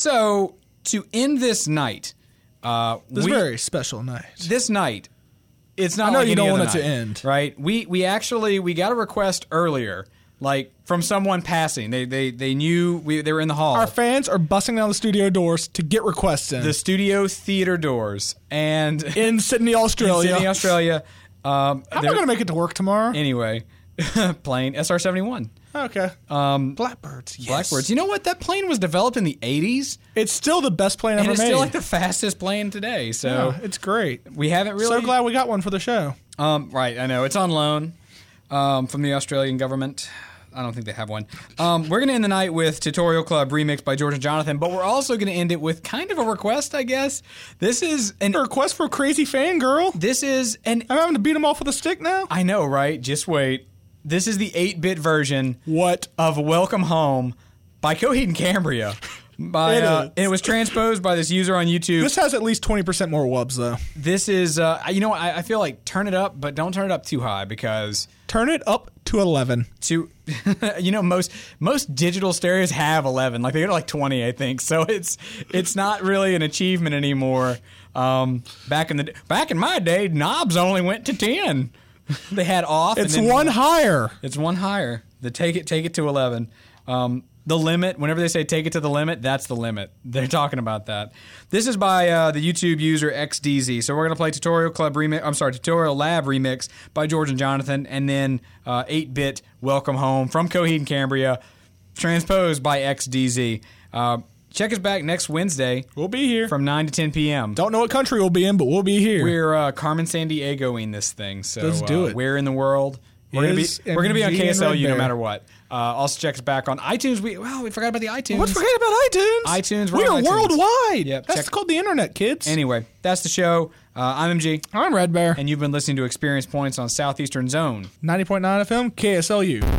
Speaker 2: so to end this night, uh,
Speaker 1: This
Speaker 2: we,
Speaker 1: very special night.
Speaker 2: this night, it's not
Speaker 1: I know
Speaker 2: like
Speaker 1: you
Speaker 2: any
Speaker 1: don't
Speaker 2: other
Speaker 1: want it to
Speaker 2: night,
Speaker 1: end.
Speaker 2: right? We we actually we got a request earlier, like from someone passing. They they they knew we they were in the hall.
Speaker 1: Our fans are busting down the studio doors to get requests in.
Speaker 2: the studio theater doors and
Speaker 1: in Sydney, Australia.
Speaker 2: Sydney, Australia. Um,
Speaker 1: I'm
Speaker 2: they're-
Speaker 1: not going to make it to work tomorrow.
Speaker 2: anyway, playing S R seventy-one.
Speaker 1: Okay.
Speaker 2: Um,
Speaker 1: Blackbirds. Yes.
Speaker 2: Blackbirds. You know what? That plane was developed in the eighties,
Speaker 1: It's still the best plane
Speaker 2: and
Speaker 1: ever
Speaker 2: it's
Speaker 1: made.
Speaker 2: still like the fastest plane today. So
Speaker 1: Yeah, it's great.
Speaker 2: we haven't really.
Speaker 1: So glad we got one for the show.
Speaker 2: Um, right, I know. It's on loan um, from the Australian government. I don't think they have one. Um, we're going to end the night with Tutorial Club remixed by George and Jonathan, but we're also going to end it with kind of a request, I guess. This is an
Speaker 1: A request for a crazy fangirl.
Speaker 2: This is an
Speaker 1: I'm having to beat him off with a stick now.
Speaker 2: I know, right? Just wait. This is the eight-bit version
Speaker 1: What?
Speaker 2: of Welcome Home by Coheed and Cambria. By,
Speaker 1: It
Speaker 2: uh,
Speaker 1: is.
Speaker 2: and it was transposed by this user on YouTube.
Speaker 1: This has at least twenty percent more wubs, though.
Speaker 2: This is, uh, you know, what, I, I feel like turn it up, but don't turn it up too high because
Speaker 1: Turn it up to eleven.
Speaker 2: to, you know, most most digital stereos have eleven. Like they go to like twenty, I think. So it's it's not really an achievement anymore. Um, back in the back in my day, knobs only went to ten. They had off.
Speaker 1: It's
Speaker 2: and then,
Speaker 1: one higher.
Speaker 2: It's one higher. The take it take it to eleven. Um, the limit. Whenever they say take it to the limit, that's the limit. They're talking about that. This is by uh, the YouTube user X D Z. So we're gonna play Tutorial Club remix. I'm sorry, Tutorial Lab remix by George and Jonathan, and then uh, eight-bit Welcome Home from Coheed and Cambria, transposed by X D Z. Uh, check us back next Wednesday
Speaker 1: We'll be here.
Speaker 2: from nine to ten p.m.
Speaker 1: Don't know what country we'll be in, but we'll be here.
Speaker 2: We're uh, Carmen Sandiegoing this thing. So
Speaker 1: Let's do
Speaker 2: uh,
Speaker 1: it.
Speaker 2: Where in the world? We're gonna be
Speaker 1: Is
Speaker 2: we're gonna be on
Speaker 1: M G
Speaker 2: K S L U
Speaker 1: and
Speaker 2: no
Speaker 1: Red Bear.
Speaker 2: matter what. Uh, also check us back on iTunes. We well we forgot about the iTunes.
Speaker 1: Let's forget about iTunes.
Speaker 2: iTunes, we're
Speaker 1: We are
Speaker 2: on iTunes.
Speaker 1: worldwide.
Speaker 2: Yep,
Speaker 1: That's
Speaker 2: check-
Speaker 1: called the internet, kids.
Speaker 2: Anyway, that's the show. Uh, I'm M G,
Speaker 1: I'm Red Bear.
Speaker 2: and you've been listening to Experience Points on Southeastern Zone.
Speaker 1: ninety point nine F M, K S L U.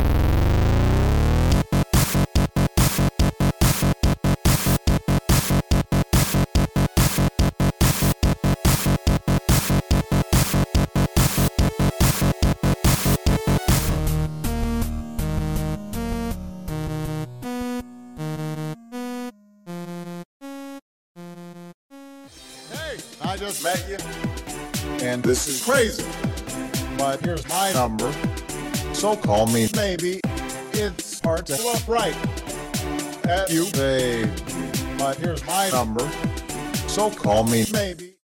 Speaker 4: Hey, I just met you, and this is crazy. But here's my number, so call me. Maybe it's hard to look right at you, babe. But here's my number, so call me. Maybe.